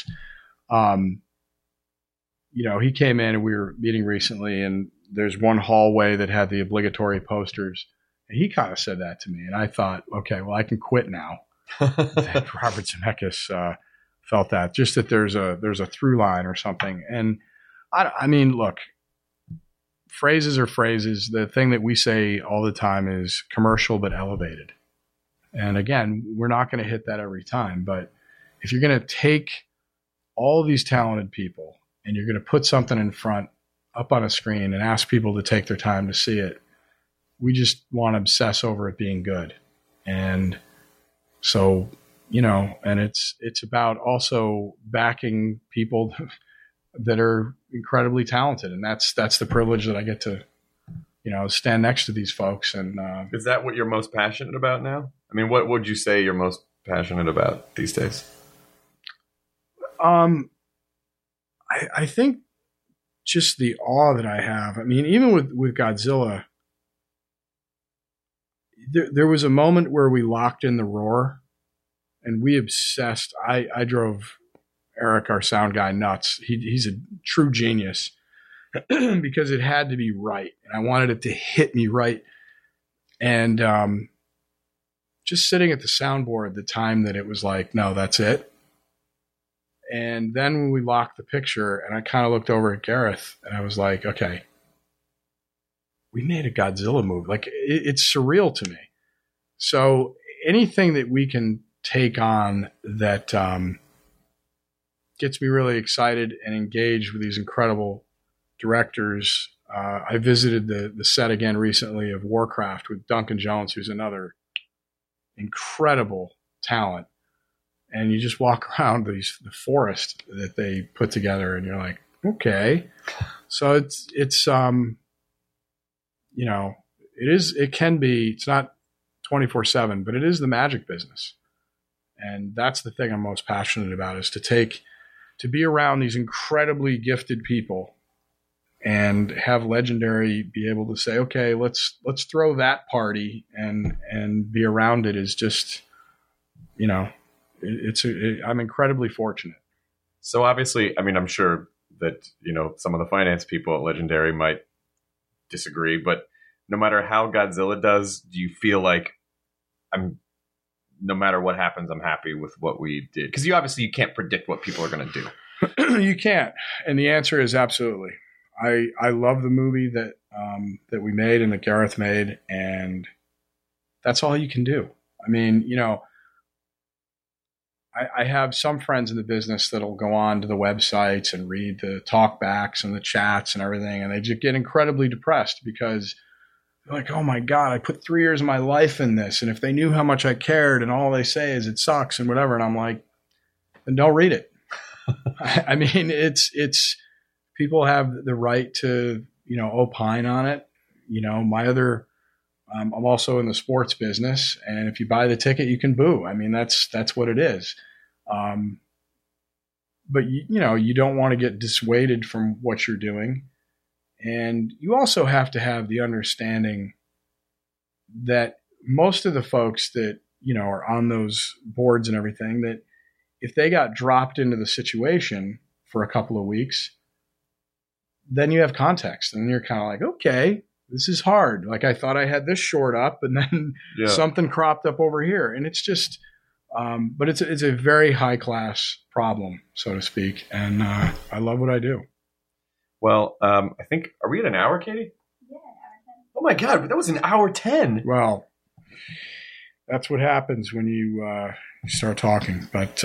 He came in and we were meeting recently, and there's one hallway that had the obligatory posters. And he kind of said that to me. And I thought, okay, well, I can quit now. That Robert Zemeckis felt that. Just that there's a through line or something. And I mean, look, phrases are phrases. The thing that we say all the time is commercial but elevated. And again, we're not going to hit that every time. But if you're going to take all these talented people and you're going to put something in front up on a screen and ask people to take their time to see it, we just want to obsess over it being good. And so, and it's about also backing people that are incredibly talented. And that's the privilege that I get to, stand next to these folks. And is that what you're most passionate about now? I mean, what would you say you're most passionate about these days? I think just the awe that I have. I mean, even with Godzilla, there was a moment where we locked in the roar and we obsessed. I drove Eric, our sound guy, nuts. He's a true genius because it had to be right. And I wanted it to hit me right. And just sitting at the soundboard the time that it was like, no, that's it. And then when we locked the picture and I kind of looked over at Gareth and I was like, okay, we made a Godzilla movie. Like it's surreal to me. So anything that we can take on that gets me really excited and engaged with these incredible directors. I visited the set again recently of Warcraft with Duncan Jones, who's another incredible talent. And you just walk around the forest that they put together and you're like, okay. So it's it's not 24/7, but it is the magic business. And that's the thing I'm most passionate about, is to be around these incredibly gifted people and have Legendary be able to say, okay, let's throw that party and be around it is just, I'm incredibly fortunate. So obviously, I mean, I'm sure that, some of the finance people at Legendary might disagree, but no matter how Godzilla does, do you feel like no matter what happens, I'm happy with what we did? Because you can't predict what people are going to do. You can't. And the answer is absolutely. I love the movie that we made and that Gareth made, and that's all you can do. I mean, I have some friends in the business that'll go on to the websites and read the talkbacks and the chats and everything, and they just get incredibly depressed because they're like, oh my God, I put 3 years of my life in this, and if they knew how much I cared, and all they say is it sucks and whatever, and I'm like, then don't read it. I mean, it's people have the right to, opine on it. I'm also in the sports business, and if you buy the ticket, you can boo. I mean, that's what it is. But you don't want to get dissuaded from what you're doing. And you also have to have the understanding that most of the folks that, are on those boards and everything, that if they got dropped into the situation for a couple of weeks, then you have context, and you're kind of like, okay, this is hard. Like, I thought I had this shored up, and then something cropped up over here. And it's just, but it's a very high class problem, so to speak. And I love what I do. Well, I think, are we at an hour, Katie? Yeah, hour 10. Oh my God, that was an hour 10. Well, that's what happens when you start talking. But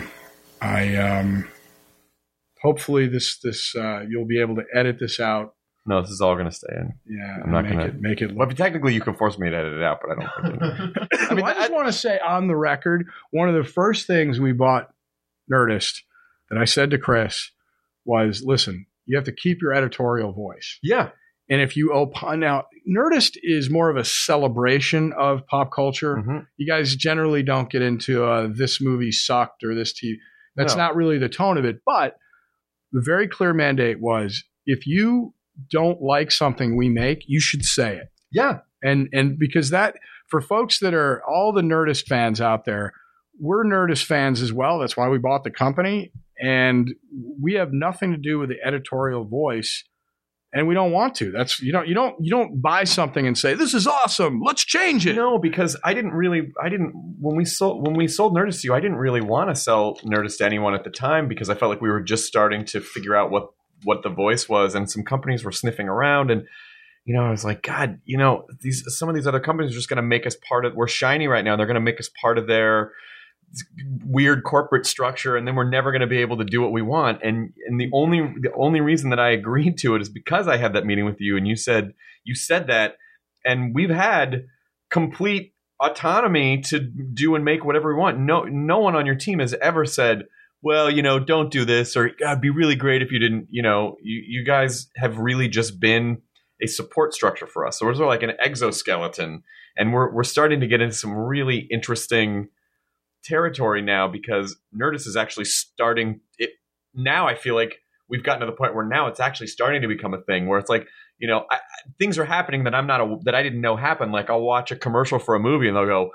hopefully this you'll be able to edit this out. No, this is all going to stay in. Yeah, I'm not going to make it. Well, technically, you can force me to edit it out, but I don't think it. I just want to say on the record, one of the first things we bought Nerdist that I said to Chris was, listen, you have to keep your editorial voice. Yeah. And if you opine, now Nerdist is more of a celebration of pop culture. Mm-hmm. You guys generally don't get into this movie sucked or this TV. That's not really the tone of it. But the very clear mandate was, if you don't like something we make, you should say it. Yeah. And because that, for folks that are all the Nerdist fans out there, we're Nerdist fans as well. That's why we bought the company. And we have nothing to do with the editorial voice, and we don't want to. That's you don't buy something and say, this is awesome, let's change it. No, because when we sold Nerdist to you, I didn't really want to sell Nerdist to anyone at the time, because I felt like we were just starting to figure out what the voice was, and some companies were sniffing around, and I was like, God, some of these other companies are just going to make us part of. We're shiny right now. They're going to make us part of their weird corporate structure, and then we're never going to be able to do what we want. And the only reason that I agreed to it is because I had that meeting with you, and you said that, and we've had complete autonomy to do and make whatever we want. No one on your team has ever said, well, don't do this, or it'd be really great if you didn't. You guys have really just been a support structure for us. So we're sort of like an exoskeleton, and we're starting to get into some really interesting territory now, because Nerdist is actually starting it now. I feel like we've gotten to the point where now it's actually starting to become a thing where it's like, things are happening that that I didn't know happened. Like, I'll watch a commercial for a movie and they'll go,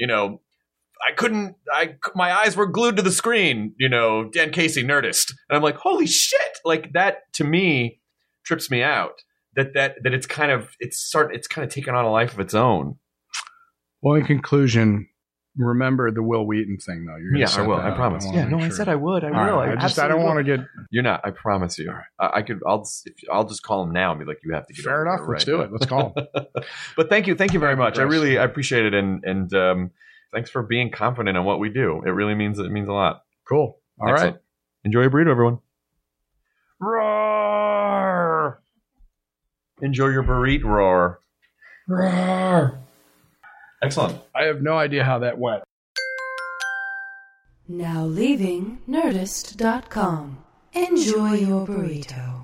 my eyes were glued to the screen, Dan Casey, Nerdist. And I'm like, holy shit. Like, that to me trips me out, that it's kind of taken on a life of its own. Well, in conclusion, remember the Will Wheaton thing, though. I will. I promise. I said I would. I will. Right. I don't want to get. You're not. I promise you. Right. I'll just call him now and be like, you have to get. Fair enough. Let's do it. Let's call him. But thank you very much. I appreciate it, and thanks for being confident in what we do. It really means a lot. Cool. All right. Enjoy your burrito, everyone. Roar! Enjoy your burrito roar. Roar! Excellent. I have no idea how that went. Now leaving Nerdist.com. Enjoy your burrito.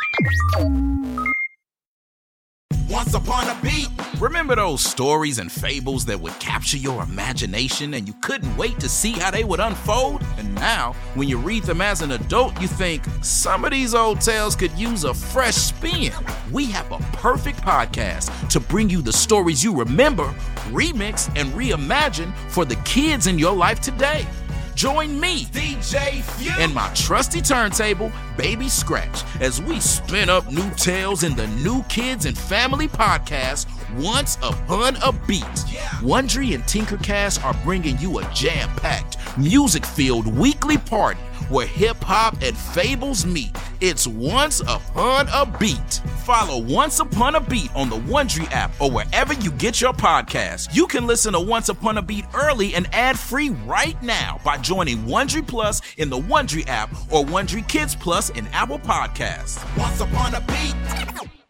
Once upon a beat. Remember those stories and fables that would capture your imagination and you couldn't wait to see how they would unfold? And now, when you read them as an adult, you think, some of these old tales could use a fresh spin. We have a perfect podcast to bring you the stories you remember, remix, and reimagine for the kids in your life today. Join me, DJ Few, and my trusty turntable, Baby Scratch, as we spin up new tales in the New Kids and Family podcast, Once Upon a Beat. Wondery and Tinkercast are bringing you a jam-packed, music-filled weekly party where hip-hop and fables meet. It's Once Upon a Beat. Follow Once Upon a Beat on the Wondery app or wherever you get your podcasts. You can listen to Once Upon a Beat early and ad-free right now by joining Wondery Plus in the Wondery app or Wondery Kids Plus in Apple Podcasts. Once Upon a Beat.